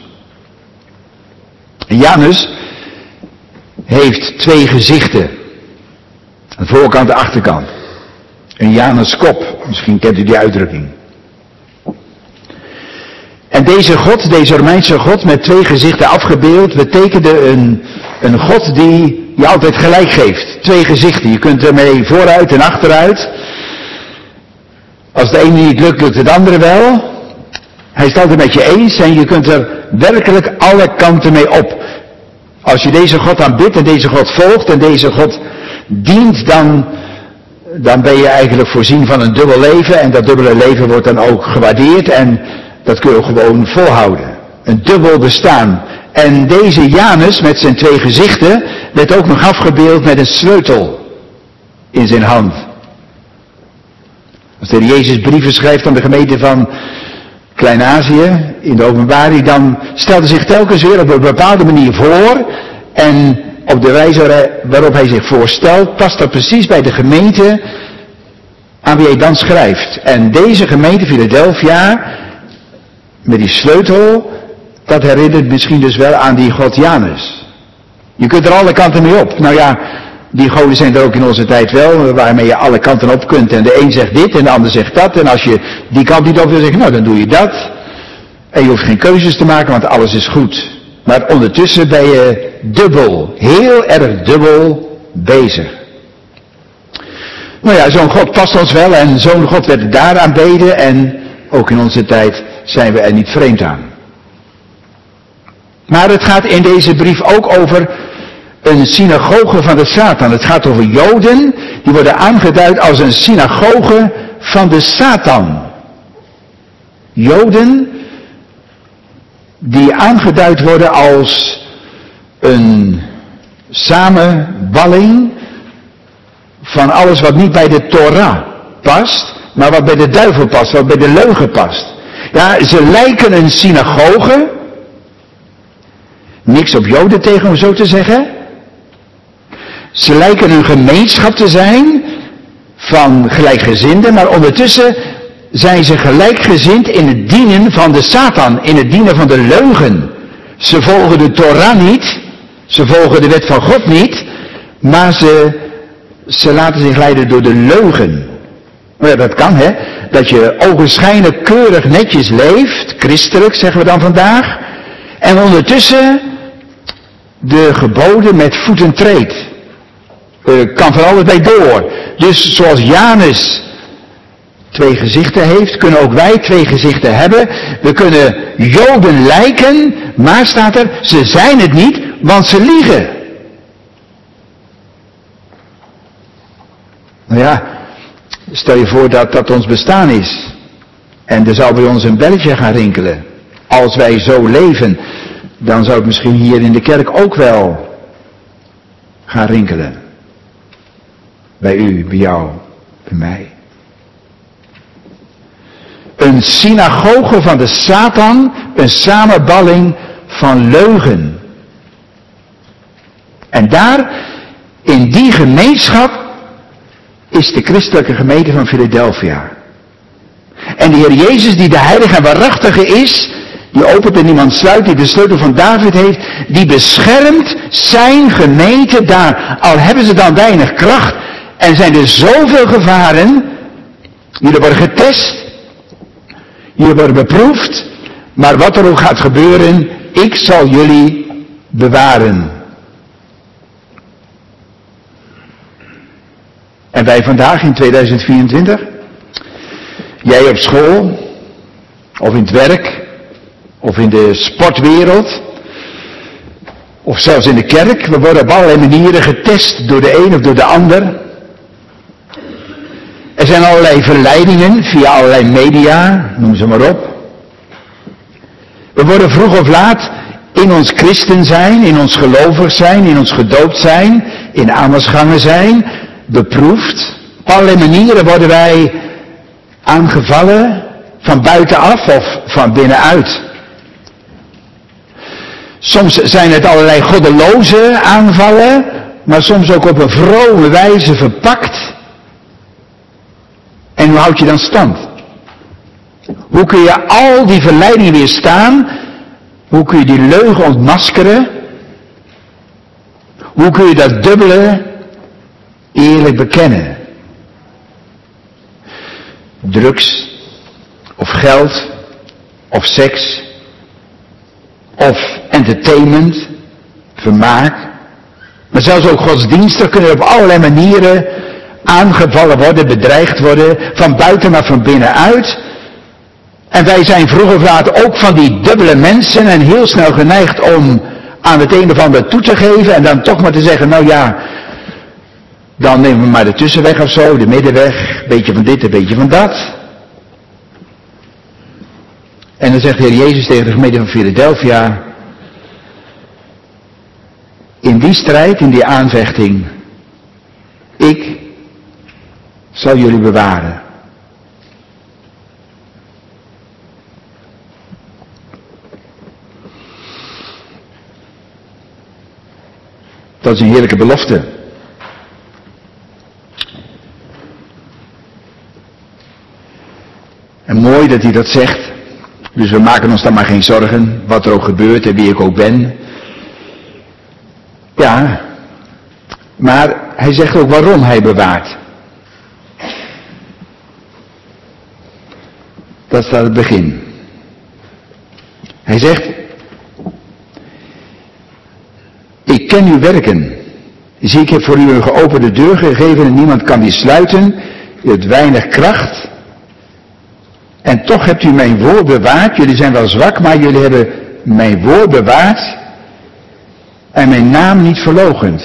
Janus heeft twee gezichten. Een voorkant en de achterkant. Een Januskop, misschien kent u die uitdrukking. En deze god, deze Romeinse god met twee gezichten afgebeeld, betekende een, een god die je altijd gelijk geeft. Twee gezichten, je kunt ermee vooruit en achteruit. Als de ene niet lukt, lukt het andere wel. Hij is het altijd met je eens en je kunt er werkelijk alle kanten mee op. Als je deze God aanbidt en deze God volgt en deze God dient, dan, dan ben je eigenlijk voorzien van een dubbel leven. En dat dubbele leven wordt dan ook gewaardeerd en dat kun je gewoon volhouden. Een dubbel bestaan. En deze Janus met zijn twee gezichten werd ook nog afgebeeld met een sleutel in zijn hand. Als de Heer Jezus brieven schrijft aan de gemeente van Klein-Azië in de openbaring, dan stelt hij zich telkens weer op een bepaalde manier voor. En op de wijze waarop hij zich voorstelt, past dat precies bij de gemeente aan wie hij dan schrijft. En deze gemeente Philadelphia, met die sleutel, dat herinnert misschien dus wel aan die god Janus. Je kunt er alle kanten mee op. Nou ja, die goden zijn er ook in onze tijd wel, waarmee je alle kanten op kunt. En de een zegt dit en de ander zegt dat. En als je die kant niet op wil zeggen, nou dan doe je dat. En je hoeft geen keuzes te maken, want alles is goed. Maar ondertussen ben je dubbel, heel erg dubbel bezig. Nou ja, zo'n God past ons wel en zo'n God werd daar aanbeden en ook in onze tijd zijn we er niet vreemd aan. Maar het gaat in deze brief ook over een synagoge van de Satan. Het gaat over Joden, die worden aangeduid als een synagoge van de Satan. Joden die aangeduid worden als een samenballing van alles wat niet bij de Torah past, maar wat bij de duivel past, wat bij de leugen past. Ja, ze lijken een synagoge. Niks op Joden tegen om zo te zeggen. Ze lijken een gemeenschap te zijn van gelijkgezinden, maar ondertussen zijn ze gelijkgezind in het dienen van de Satan, in het dienen van de leugen. Ze volgen de Torah niet, ze volgen de wet van God niet, maar ze, ze laten zich leiden door de leugen. Ja, dat kan, hè, dat je ogenschijnlijk keurig netjes leeft, christelijk zeggen we dan vandaag, en ondertussen de geboden met voeten treedt. Uh, kan van allebei door. Dus zoals Janus twee gezichten heeft, kunnen ook wij twee gezichten hebben. We kunnen Joden lijken, maar staat er, ze zijn het niet, want ze liegen. Nou ja, stel je voor dat dat ons bestaan is. En er zou bij ons een belletje gaan rinkelen. Als wij zo leven, dan zou het misschien hier in de kerk ook wel gaan rinkelen. Bij u, bij jou, bij mij. Een synagoge van de Satan, een samenballing van leugen. En daar, in die gemeenschap, is de christelijke gemeente van Philadelphia. En de Heer Jezus, die de heilige en waarachtige is, die opent en niemand sluit, die de sleutel van David heeft, die beschermt zijn gemeente daar. Al hebben ze dan weinig kracht en zijn er zoveel gevaren. Jullie worden getest, jullie worden beproefd, maar wat er ook gaat gebeuren, ik zal jullie bewaren. En wij vandaag in tweeduizend vierentwintig, jij op school, of in het werk, of in de sportwereld, of zelfs in de kerk, we worden op allerlei manieren getest door de een of door de ander. Er zijn allerlei verleidingen via allerlei media, noem ze maar op. We worden vroeg of laat in ons christen zijn, in ons gelovig zijn, in ons gedoopt zijn, in aanbasgangen zijn, beproefd. Op allerlei manieren worden wij aangevallen, van buitenaf of van binnenuit. Soms zijn het allerlei goddeloze aanvallen, maar soms ook op een vrome wijze verpakt. En hoe houd je dan stand? Hoe kun je al die verleidingen weerstaan? Hoe kun je die leugen ontmaskeren? Hoe kun je dat dubbele eerlijk bekennen? Drugs, of geld, of seks, of entertainment, vermaak, maar zelfs ook godsdienstig kunnen op allerlei manieren aangevallen worden, bedreigd worden, van buiten maar van binnenuit. En wij zijn vroeg of laat ook van die dubbele mensen en heel snel geneigd om aan het een of ander toe te geven en dan toch maar te zeggen, nou ja, dan nemen we maar de tussenweg of zo, de middenweg, een beetje van dit, een beetje van dat. En dan zegt de Heer Jezus tegen de gemeente van Philadelphia, in die strijd, in die aanvechting, ik zal jullie bewaren. Dat is een heerlijke belofte. En mooi dat hij dat zegt. Dus we maken ons dan maar geen zorgen, wat er ook gebeurt en wie ik ook ben. Ja, maar hij zegt ook waarom hij bewaart. Dat staat het begin. Hij zegt, ik ken uw werken. Zie, ik heb voor u een geopende deur gegeven en niemand kan die sluiten. U hebt weinig kracht. En toch hebt u mijn woord bewaard. Jullie zijn wel zwak, maar jullie hebben mijn woord bewaard. En mijn naam niet verloochend.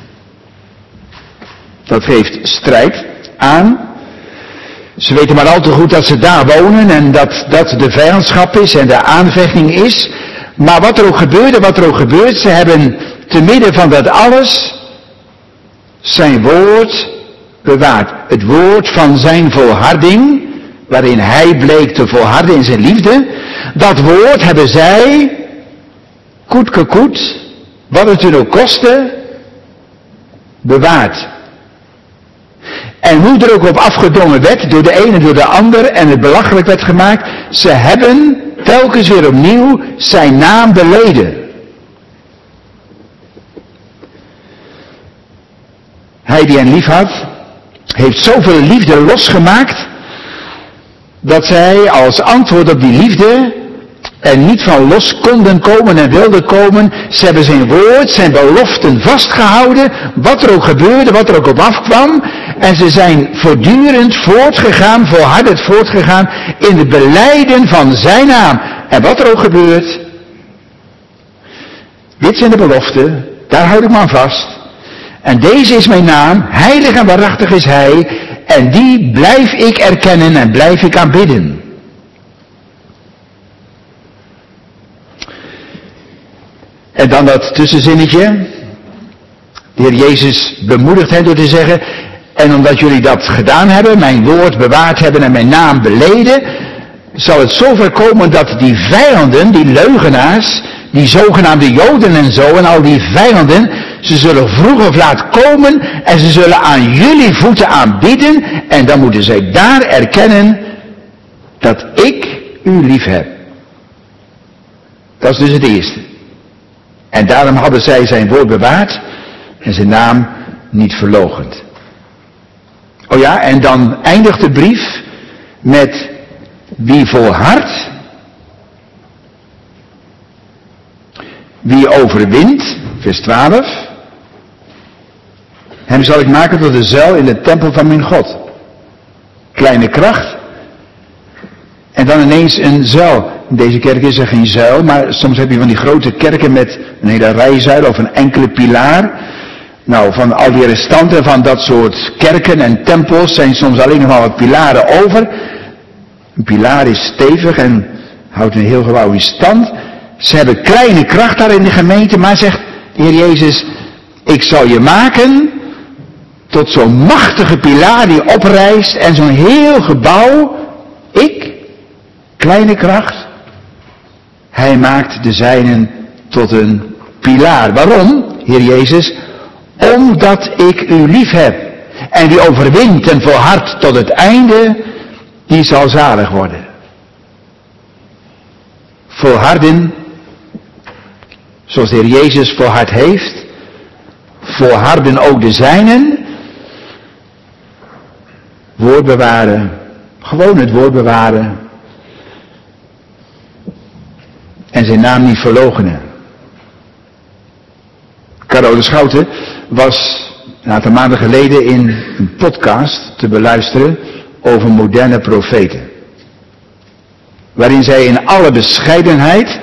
Dat geeft strijd aan. Ze weten maar al te goed dat ze daar wonen en dat dat de vijandschap is en de aanvechting is. Maar wat er ook gebeurde, wat er ook gebeurt, ze hebben te midden van dat alles zijn woord bewaard. Het woord van zijn volharding, waarin hij bleek te volharden in zijn liefde. Dat woord hebben zij, koet ke koet, wat het hun ook kostte, bewaard. En hoe er ook op afgedongen werd, door de ene door de ander, en het belachelijk werd gemaakt, ze hebben telkens weer opnieuw zijn naam beleden. Hij die hen lief had, heeft zoveel liefde losgemaakt, dat zij als antwoord op die liefde er niet van los konden komen en wilden komen. Ze hebben zijn woord, zijn beloften vastgehouden, wat er ook gebeurde, wat er ook op afkwam. En ze zijn voortdurend voortgegaan, volhardend voortgegaan in het belijden van zijn naam. En wat er ook gebeurt, dit zijn de beloften, daar houd ik me aan vast. En deze is mijn naam, heilig en waarachtig is hij, en die blijf ik erkennen en blijf ik aanbidden. En dan dat tussenzinnetje. De Heer Jezus bemoedigt hen door te zeggen, en omdat jullie dat gedaan hebben, mijn woord bewaard hebben en mijn naam beleden, zal het zover komen dat die vijanden, die leugenaars, die zogenaamde Joden en zo, en al die vijanden, ze zullen vroeg of laat komen en ze zullen aan jullie voeten aanbidden, en dan moeten zij daar erkennen dat ik u lief heb. Dat is dus het eerste. En daarom hadden zij zijn woord bewaard en zijn naam niet verloochend. Oh ja, en dan eindigt de brief met wie volhardt, wie overwint, vers twaalf, hem zal ik maken tot een zuil in de tempel van mijn God. Kleine kracht. En dan ineens een zuil. In deze kerk is er geen zuil, maar soms heb je van die grote kerken met een hele rijzuil of een enkele pilaar. Nou, van al die restanten van dat soort kerken en tempels zijn soms alleen nog maar wat pilaren over. Een pilaar is stevig en houdt een heel gebouw in stand. Ze hebben kleine kracht daar in de gemeente, maar zegt de Heer Jezus, ik zal je maken tot zo'n machtige pilaar die oprijst en zo'n heel gebouw. Ik, kleine kracht, hij maakt de zijnen tot een pilaar. Waarom, Heer Jezus? Omdat ik u lief heb. En die overwint en volhardt tot het einde, die zal zalig worden. Volharden, zoals de Heer Jezus volhard heeft, volharden ook de zijnen. Woord bewaren, gewoon het woord bewaren. En zijn naam niet verloochenen. Caro de Schouten was een aantal maanden geleden in een podcast te beluisteren over moderne profeten. Waarin zij in alle bescheidenheid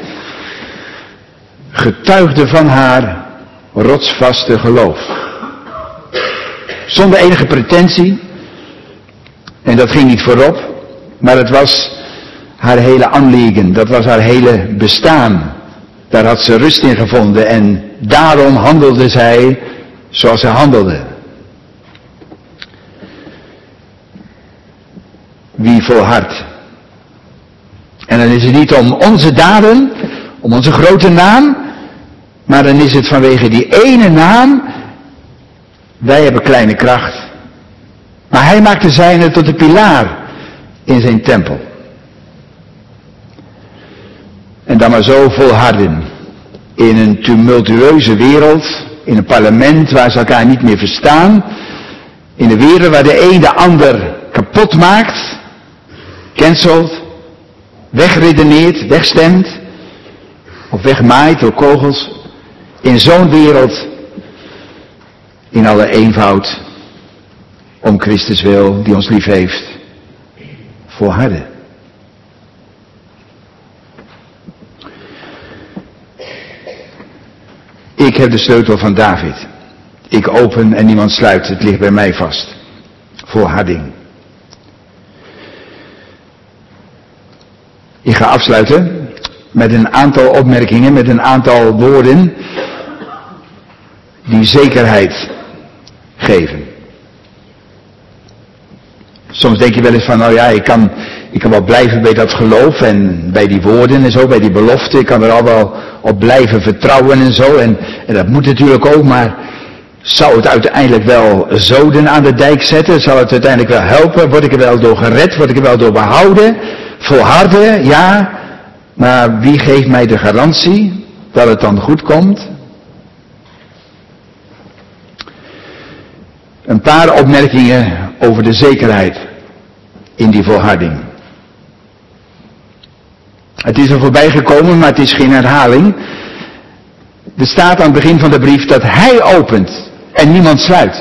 getuigde van haar rotsvaste geloof. Zonder enige pretentie. En dat ging niet voorop. Maar het was haar hele aanliegen. Dat was haar hele bestaan. Daar had ze rust in gevonden. En daarom handelde zij zoals ze handelde. Wie volhardt. En dan is het niet om onze daden, om onze grote naam, maar dan is het vanwege die ene naam. Wij hebben kleine kracht. Maar hij maakt de zijne tot de pilaar in zijn tempel. En dan maar zo volharden. In een tumultueuze wereld, in een parlement waar ze elkaar niet meer verstaan. In een wereld waar de een de ander kapot maakt, cancelt, wegredeneert, wegstemt, of wegmaait door kogels. In zo'n wereld, in alle eenvoud, om Christus wil, die ons lief heeft, volharden. Ik heb de sleutel van David. Ik open en niemand sluit, het ligt bij mij vast. Volharding. Ik ga afsluiten met een aantal opmerkingen, met een aantal woorden die zekerheid geven. Soms denk je wel eens van, nou ja, ik kan, ik kan wel blijven bij dat geloof en bij die woorden en zo, bij die beloften. Ik kan er al wel op blijven vertrouwen en zo. En, en dat moet natuurlijk ook, maar Zou het uiteindelijk wel zoden aan de dijk zetten? Zal het uiteindelijk wel helpen? Word ik er wel door gered? Word ik er wel door behouden? Volharden? Ja. Maar wie geeft mij de garantie dat het dan goed komt? Een paar opmerkingen over de zekerheid in die volharding. Het is er voorbij gekomen, maar het is geen herhaling. Er staat aan het begin van de brief dat hij opent en niemand sluit.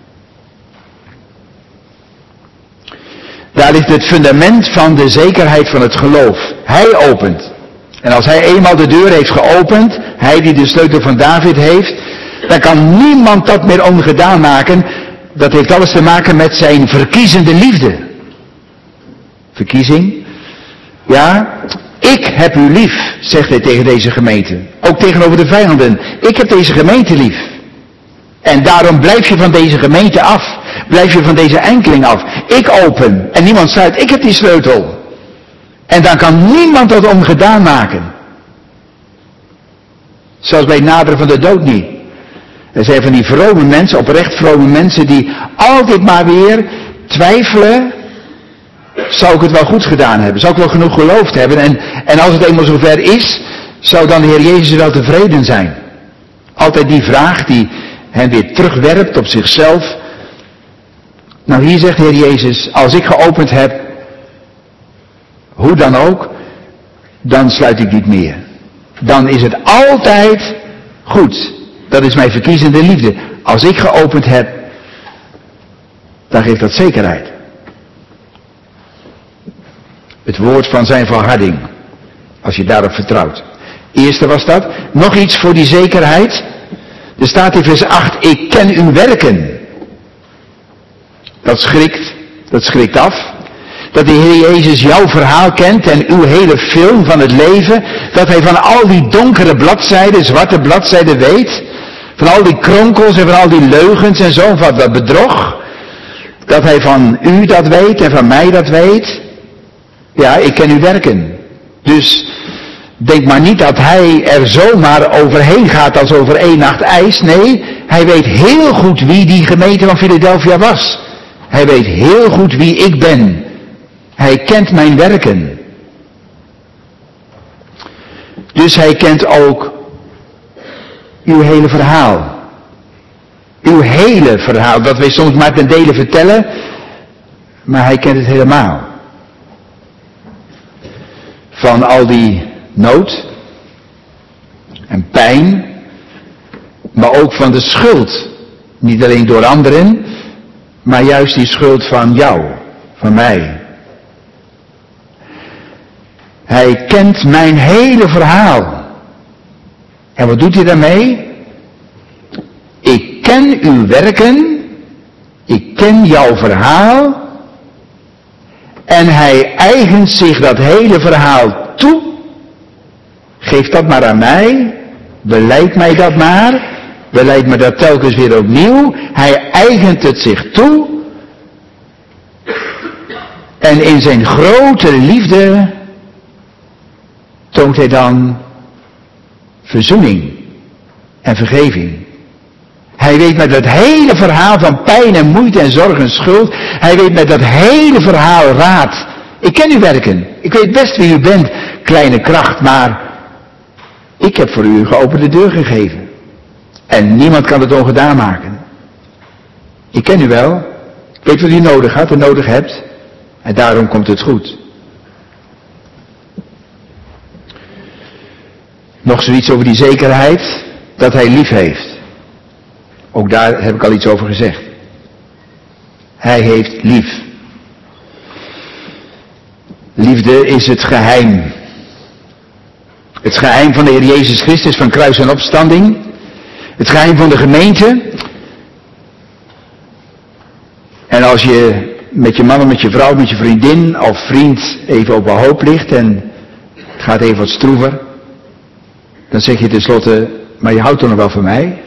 Daar ligt het fundament van de zekerheid van het geloof. Hij opent. En als hij eenmaal de deur heeft geopend, hij die de sleutel van David heeft, dan kan niemand dat meer ongedaan maken. Dat heeft alles te maken met zijn verkiezende liefde. Verkiezing? Ja, ik heb u lief, zegt hij tegen deze gemeente. Ook tegenover de vijanden. Ik heb deze gemeente lief. En daarom blijf je van deze gemeente af. Blijf je van deze enkeling af. Ik open en niemand sluit. Ik heb die sleutel. En dan kan niemand dat ongedaan maken. Zelfs bij het naderen van de dood niet. Er zijn van die vrome mensen, oprecht vrome mensen, die altijd maar weer twijfelen. Zou ik het wel goed gedaan hebben? Zou ik wel genoeg geloofd hebben? En, en als het eenmaal zover is, zou dan de Heer Jezus wel tevreden zijn? Altijd die vraag die hen weer terugwerpt op zichzelf. Nou, hier zegt de Heer Jezus, als ik geopend heb, hoe dan ook, dan sluit ik niet meer. Dan is het altijd goed. Dat is mijn verkiezende liefde. Als ik geopend heb, dan geeft dat zekerheid. Het woord van zijn volharding. Als je daarop vertrouwt. Eerste was dat. Nog iets voor die zekerheid. Er staat in vers acht. Ik ken uw werken. Dat schrikt. Dat schrikt af. Dat de Heer Jezus jouw verhaal kent en uw hele film van het leven. Dat hij van al die donkere bladzijden, zwarte bladzijden weet. Van al die kronkels en van al die leugens en zo. Van dat bedrog. Dat hij van u dat weet en van mij dat weet. Ja, ik ken uw werken. Dus denk maar niet dat hij er zomaar overheen gaat als over één nacht ijs. Nee, hij weet heel goed wie die gemeente van Philadelphia was. Hij weet heel goed wie ik ben. Hij kent mijn werken. Dus hij kent ook uw hele verhaal. Uw hele verhaal, dat wij soms maar ten dele vertellen, maar hij kent het helemaal. Van al die nood en pijn, maar ook van de schuld. Niet alleen door anderen, maar juist die schuld van jou, van mij. Hij kent mijn hele verhaal. En wat doet hij daarmee? Ik ken uw werken, ik ken jouw verhaal. En hij eigent zich dat hele verhaal toe. Geef dat maar aan mij. Beleid mij dat maar. Beleid me dat telkens weer opnieuw. Hij eigent het zich toe. En in zijn grote liefde toont hij dan verzoening en vergeving. Hij weet met dat hele verhaal van pijn en moeite en zorg en schuld. Hij weet met dat hele verhaal raad. Ik ken uw werken. Ik weet best wie u bent, kleine kracht. Maar ik heb voor u een geopende deur gegeven. En niemand kan het ongedaan maken. Ik ken u wel. Ik weet wat u nodig had en nodig hebt. En daarom komt het goed. Nog zoiets over die zekerheid. Dat hij lief heeft. Ook daar heb ik al iets over gezegd. Hij heeft lief. Liefde is het geheim. Het geheim van de Heer Jezus Christus, van kruis en opstanding. Het geheim van de gemeente. En als je met je man of met je vrouw, met je vriendin of vriend even op een hoop ligt en het gaat even wat stroever. Dan zeg je tenslotte, maar je houdt toch nog wel van mij?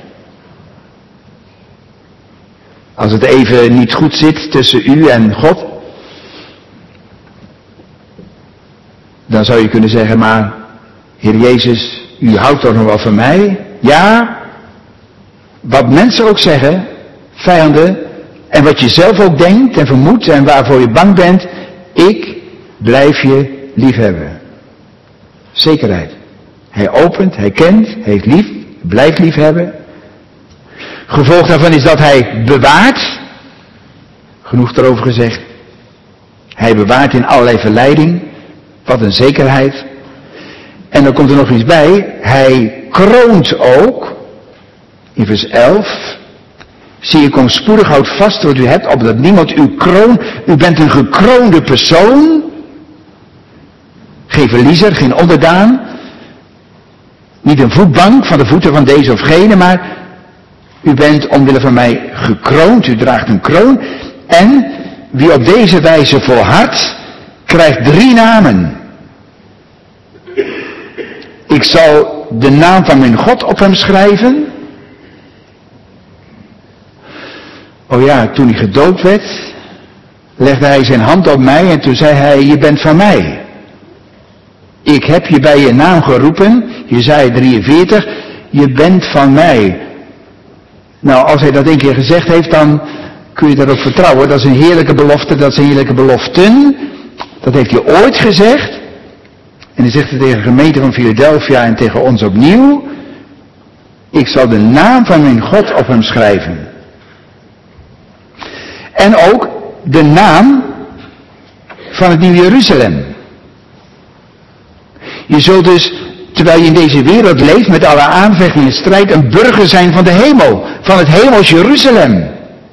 Als het even niet goed zit tussen u en God, dan zou je kunnen zeggen, maar Heer Jezus, u houdt toch nog wel van mij? Ja, wat mensen ook zeggen, vijanden, en wat je zelf ook denkt en vermoedt en waarvoor je bang bent, ik blijf je liefhebben. Zekerheid. Hij opent, hij kent, hij heeft lief, blijft liefhebben. Gevolg daarvan is dat hij bewaart. Genoeg daarover gezegd. Hij bewaart in allerlei verleiding. Wat een zekerheid. En dan komt er nog iets bij. Hij kroont ook. In vers elf. Zie je, kom spoedig, houd vast wat u hebt, opdat niemand uw kroon. U bent een gekroonde persoon. Geen verliezer, geen onderdaan. Niet een voetbank van de voeten van deze of gene, maar u bent omwille van mij gekroond. U draagt een kroon. En wie op deze wijze volhardt, krijgt drie namen. Ik zal de naam van mijn God op hem schrijven. Oh ja, toen hij gedoopt werd, legde hij zijn hand op mij en toen zei hij, je bent van mij. Ik heb je bij je naam geroepen, Jesaja drieënveertig, je bent van mij. Nou, als hij dat één keer gezegd heeft, dan kun je daarop vertrouwen. Dat is een heerlijke belofte, dat is een heerlijke beloften. Dat heeft hij ooit gezegd. En hij zegt het tegen de gemeente van Philadelphia en tegen ons opnieuw. Ik zal de naam van mijn God op hem schrijven. En ook de naam van het Nieuwe Jeruzalem. Je zult dus, terwijl je in deze wereld leeft met alle aanvechting en strijd, een burger zijn van de hemel. Van het hemels Jeruzalem.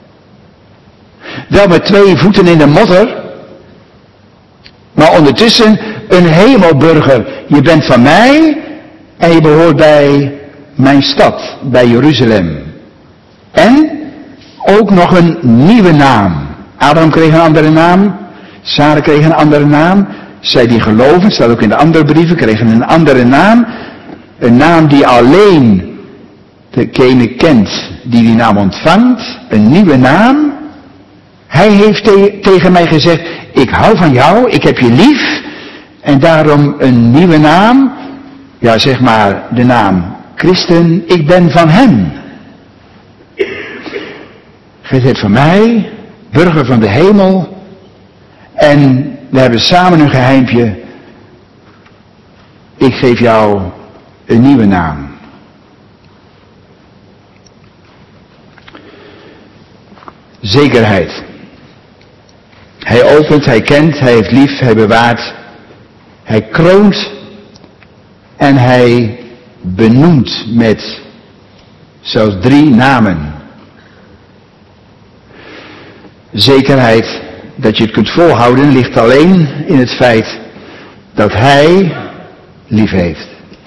Wel met twee voeten in de modder. Maar ondertussen een hemelburger. Je bent van mij en je behoort bij mijn stad, bij Jeruzalem. En ook nog een nieuwe naam. Abraham kreeg een andere naam. Sarah kreeg een andere naam. Zij die geloven, staat ook in de andere brieven, kregen een andere naam. Een naam die alleen degene kent die die naam ontvangt. Een nieuwe naam. Hij heeft te- tegen mij gezegd, ik hou van jou, ik heb je lief. En daarom een nieuwe naam. Ja, zeg maar de naam Christen, ik ben van hem. Gij bent van mij, burger van de hemel. En we hebben samen een geheimpje. Ik geef jou een nieuwe naam. Zekerheid. Hij opent, hij kent, hij heeft lief, hij bewaart. Hij kroont en hij benoemt met zelfs drie namen. Zekerheid dat je het kunt volhouden ligt alleen in het feit dat hij lief heeft.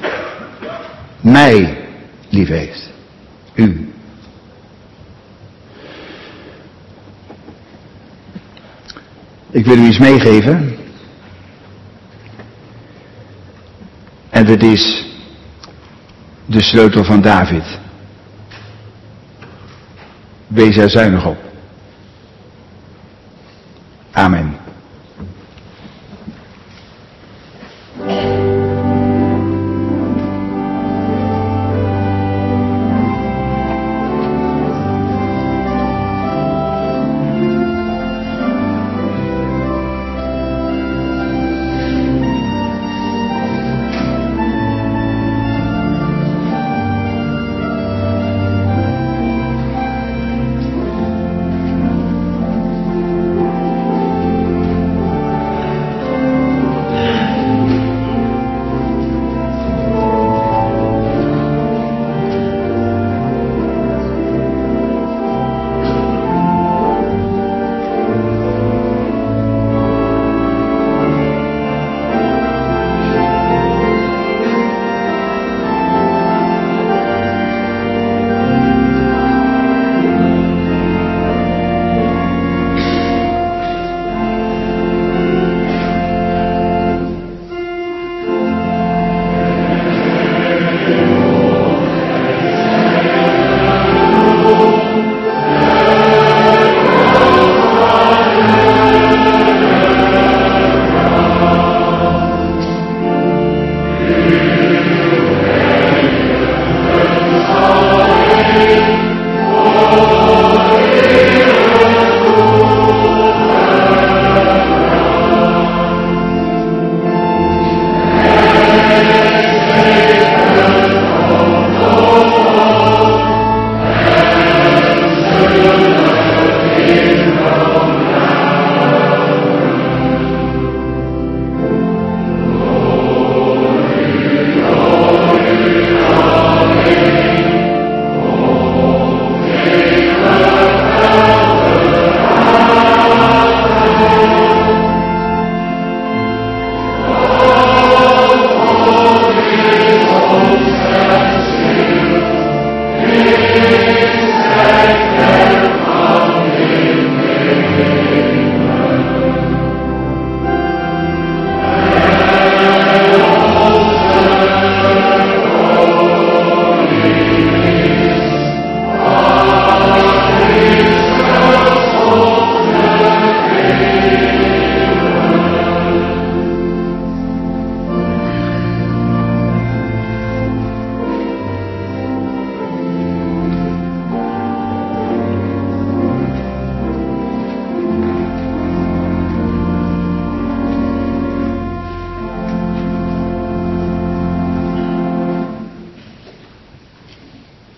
Mij lief heeft. U. Ik wil u iets meegeven. En het is de sleutel van David. Wees er zuinig op. Amen.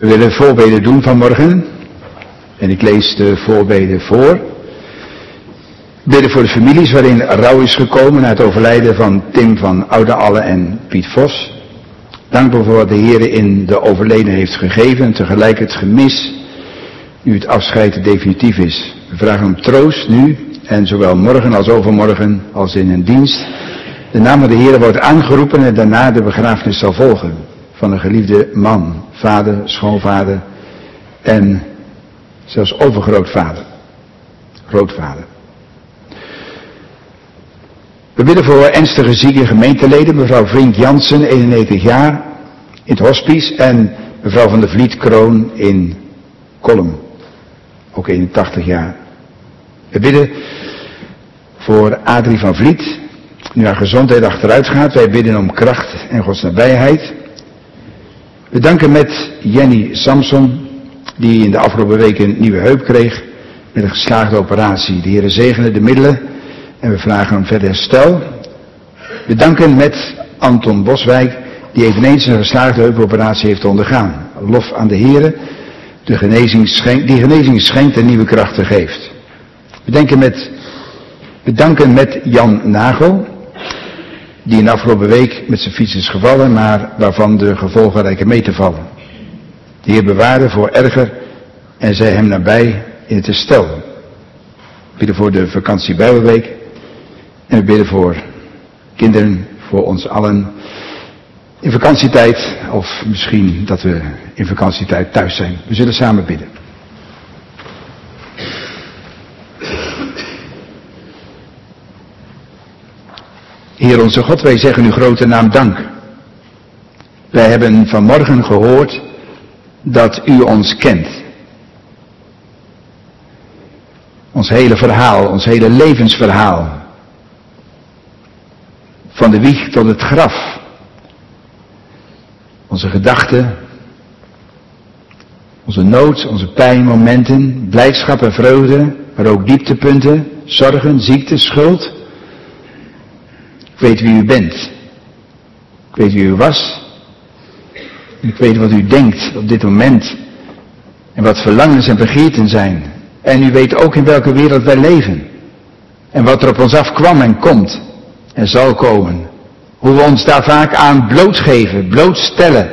We willen voorbeden doen vanmorgen. En ik lees de voorbeden voor. Bidden voor de families waarin rouw is gekomen na het overlijden van Tim van Oudenalle en Piet Vos. Dankbaar voor wat de Heer in de overleden heeft gegeven en tegelijk het gemis, nu het afscheid definitief is. We vragen om troost nu en zowel morgen als overmorgen als in een dienst. De naam van de Heer wordt aangeroepen en daarna de begrafenis zal volgen. Van een geliefde man, vader, schoonvader en zelfs overgrootvader, grootvader. We bidden voor ernstige zieke gemeenteleden, mevrouw Vrink Jansen, eenennegentig jaar, in het hospice, en mevrouw van der Vliet Kroon in Kolm, ook eenentachtig jaar. We bidden voor Adrie van Vliet, nu haar gezondheid achteruit gaat. Wij bidden om kracht en Gods nabijheid. We danken met Jenny Samson, die in de afgelopen weken een nieuwe heup kreeg, met een geslaagde operatie. De Heer zegene de middelen en we vragen om verder herstel. We danken met Anton Boswijk, die eveneens een geslaagde heupoperatie heeft ondergaan. Lof aan de Heer, de genezing schenkt, die genezing schenkt en nieuwe krachten geeft. We, denken met, we danken met Jan Nagel, die in de afgelopen week met zijn fiets is gevallen, maar waarvan de gevolgen lijken mee te vallen. De Heer bewaarde voor erger en zij hem nabij in het herstel. We bidden voor de vakantie Bijbelweek en we bidden voor kinderen, voor ons allen in vakantietijd, of misschien dat we in vakantietijd thuis zijn. We zullen samen bidden. Heer onze God, wij zeggen uw grote naam dank. Wij hebben vanmorgen gehoord dat u ons kent. Ons hele verhaal, ons hele levensverhaal. Van de wieg tot het graf. Onze gedachten, onze nood, onze pijnmomenten, blijdschap en vreugde, maar ook dieptepunten, zorgen, ziekte, schuld. Ik weet wie u bent. Ik weet wie u was. En ik weet wat u denkt op dit moment. En wat verlangens en begeerten zijn. En u weet ook in welke wereld wij leven. En wat er op ons afkwam en komt. En zal komen. Hoe we ons daar vaak aan blootgeven, blootstellen.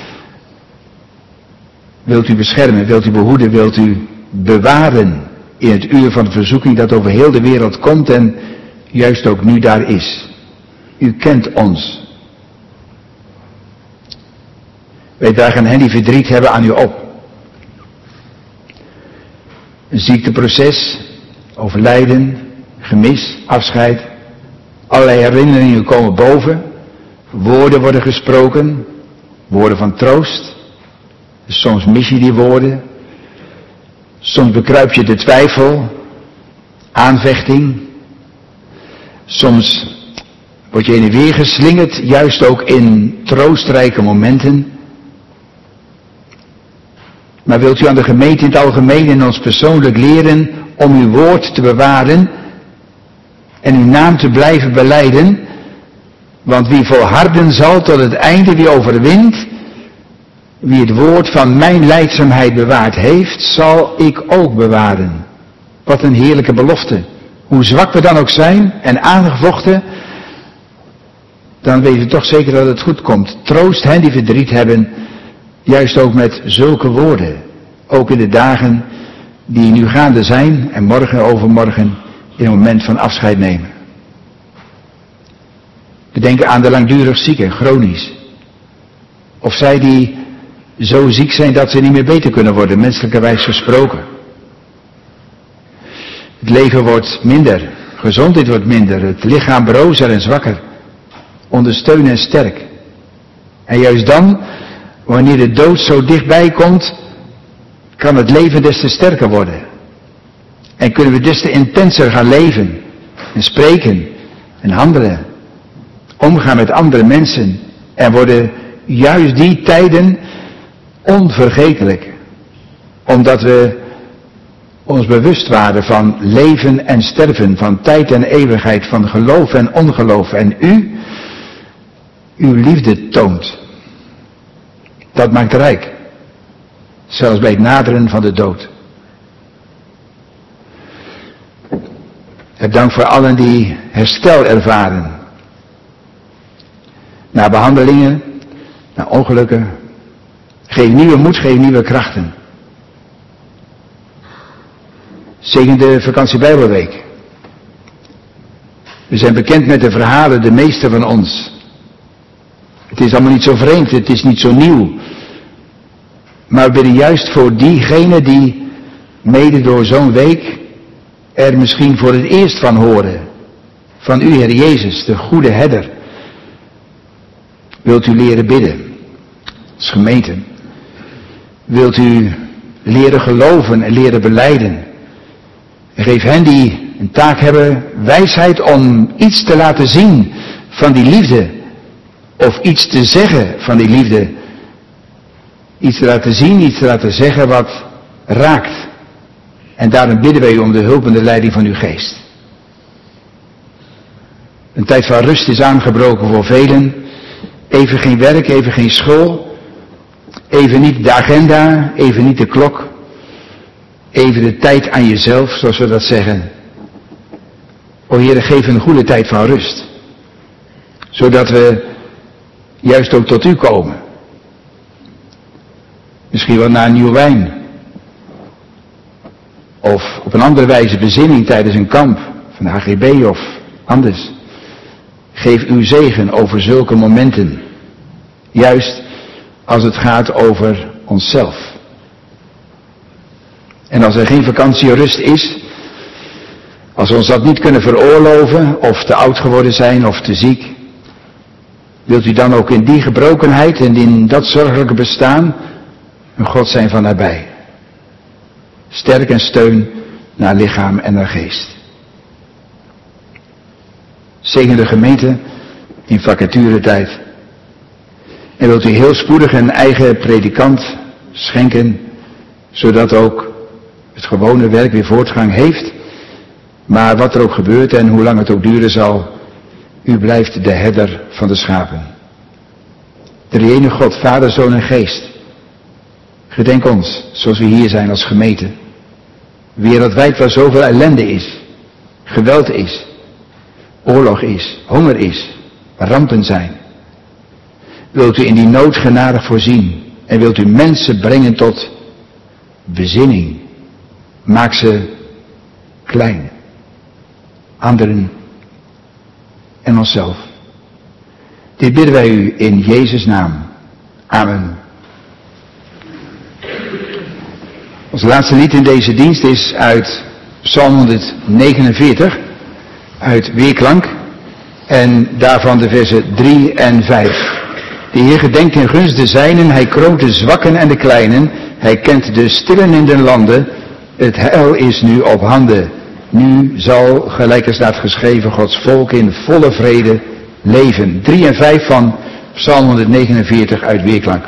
Wilt u beschermen, wilt u behoeden, wilt u bewaren. In het uur van de verzoeking dat over heel de wereld komt en juist ook nu daar is. U kent ons. Wij dragen hen die verdriet hebben aan u op. Een ziekteproces, overlijden, gemis, afscheid. Allerlei herinneringen komen boven. Woorden worden gesproken. Woorden van troost. Soms mis je die woorden. Soms bekruip je de twijfel. Aanvechting. Soms word je heen en weer geslingerd, juist ook in troostrijke momenten. Maar wilt u aan de gemeente in het algemeen en ons persoonlijk leren om uw woord te bewaren en uw naam te blijven belijden? Want wie volharden zal tot het einde, wie overwint, wie het woord van mijn lijdzaamheid bewaard heeft, zal ik ook bewaren. Wat een heerlijke belofte. Hoe zwak we dan ook zijn en aangevochten, dan weten we toch zeker dat het goed komt. Troost hen die verdriet hebben, juist ook met zulke woorden. Ook in de dagen die nu gaande zijn en morgen overmorgen in een moment van afscheid nemen. We denken aan de langdurig zieken, chronisch. Of zij die zo ziek zijn dat ze niet meer beter kunnen worden, menselijkerwijs gesproken. Het leven wordt minder, gezondheid wordt minder, het lichaam brozer en zwakker. Ondersteunen en sterk. En juist dan, wanneer de dood zo dichtbij komt, kan het leven des te sterker worden. En kunnen we des te intenser gaan leven. En spreken. En handelen. Omgaan met andere mensen. En worden juist die tijden onvergetelijk. Omdat we ons bewust waren van leven en sterven. Van tijd en eeuwigheid. Van geloof en ongeloof. En u, uw liefde toont. Dat maakt rijk. zelfs bij het naderen van de dood. Heb dank voor allen die herstel ervaren. Na behandelingen, na ongelukken. Geef nieuwe moed, geef nieuwe krachten. Zegen de vakantie Bijbelweek. We zijn bekend met de verhalen, de meeste van ons. Het is allemaal niet zo vreemd, het is niet zo nieuw. Maar we bidden juist voor diegenen die mede door zo'n week er misschien voor het eerst van horen. Van u, Heer Jezus, de goede herder. Wilt u leren bidden, als gemeente. Wilt u leren geloven en leren belijden. En geef hen die een taak hebben, wijsheid om iets te laten zien van die liefde. Of iets te zeggen van die liefde. Iets te laten zien, iets te laten zeggen wat raakt. En daarom bidden wij u om de hulp en de leiding van uw geest. Een tijd van rust is aangebroken voor velen. Even geen werk, even geen school. Even niet de agenda, even niet de klok. Even de tijd aan jezelf, zoals we dat zeggen. O Heere, geef een goede tijd van rust. Zodat we juist ook tot u komen. Misschien wel naar een nieuw wijn. Of op een andere wijze bezinning tijdens een kamp van de H G B of anders. Geef uw zegen over zulke momenten. Juist als het gaat over onszelf. En als er geen vakantierust is, als we ons dat niet kunnen veroorloven, of te oud geworden zijn of te ziek, wilt u dan ook in die gebrokenheid en in dat zorgelijke bestaan een God zijn van nabij. Sterk en steun naar lichaam en naar geest. Zegen de gemeente in vacaturetijd. En wilt u heel spoedig een eigen predikant schenken, zodat ook het gewone werk weer voortgang heeft. Maar wat er ook gebeurt en hoe lang het ook duren zal, u blijft de herder van de schapen. De ene God, Vader, Zoon en Geest. Gedenk ons, zoals we hier zijn als gemeente. Wereldwijd waar zoveel ellende is, geweld is, oorlog is, honger is, rampen zijn. Wilt u in die nood genadig voorzien en wilt u mensen brengen tot bezinning. Maak ze klein. Anderen en onszelf. Dit bidden wij u in Jezus' naam. Amen. Ons laatste lied in deze dienst is uit Psalm honderdnegenenveertig, uit Weerklank, en daarvan de versen drie en vijf. De Heer gedenkt in gunst de zijnen, hij kroont de zwakken en de kleinen, hij kent de stillen in den landen, het heil is nu op handen. Nu zal, gelijk er staat geschreven, Gods volk in volle vrede leven. drie en vijf van Psalm honderdnegenenveertig uit Weerklank.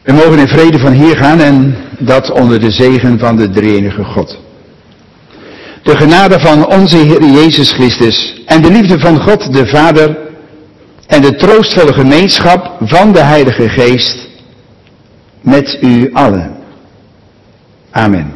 We mogen in vrede van hier gaan en dat onder de zegen van de drie-enige God. De genade van onze Heer Jezus Christus en de liefde van God de Vader en de troostvolle gemeenschap van de Heilige Geest met u allen. Amen.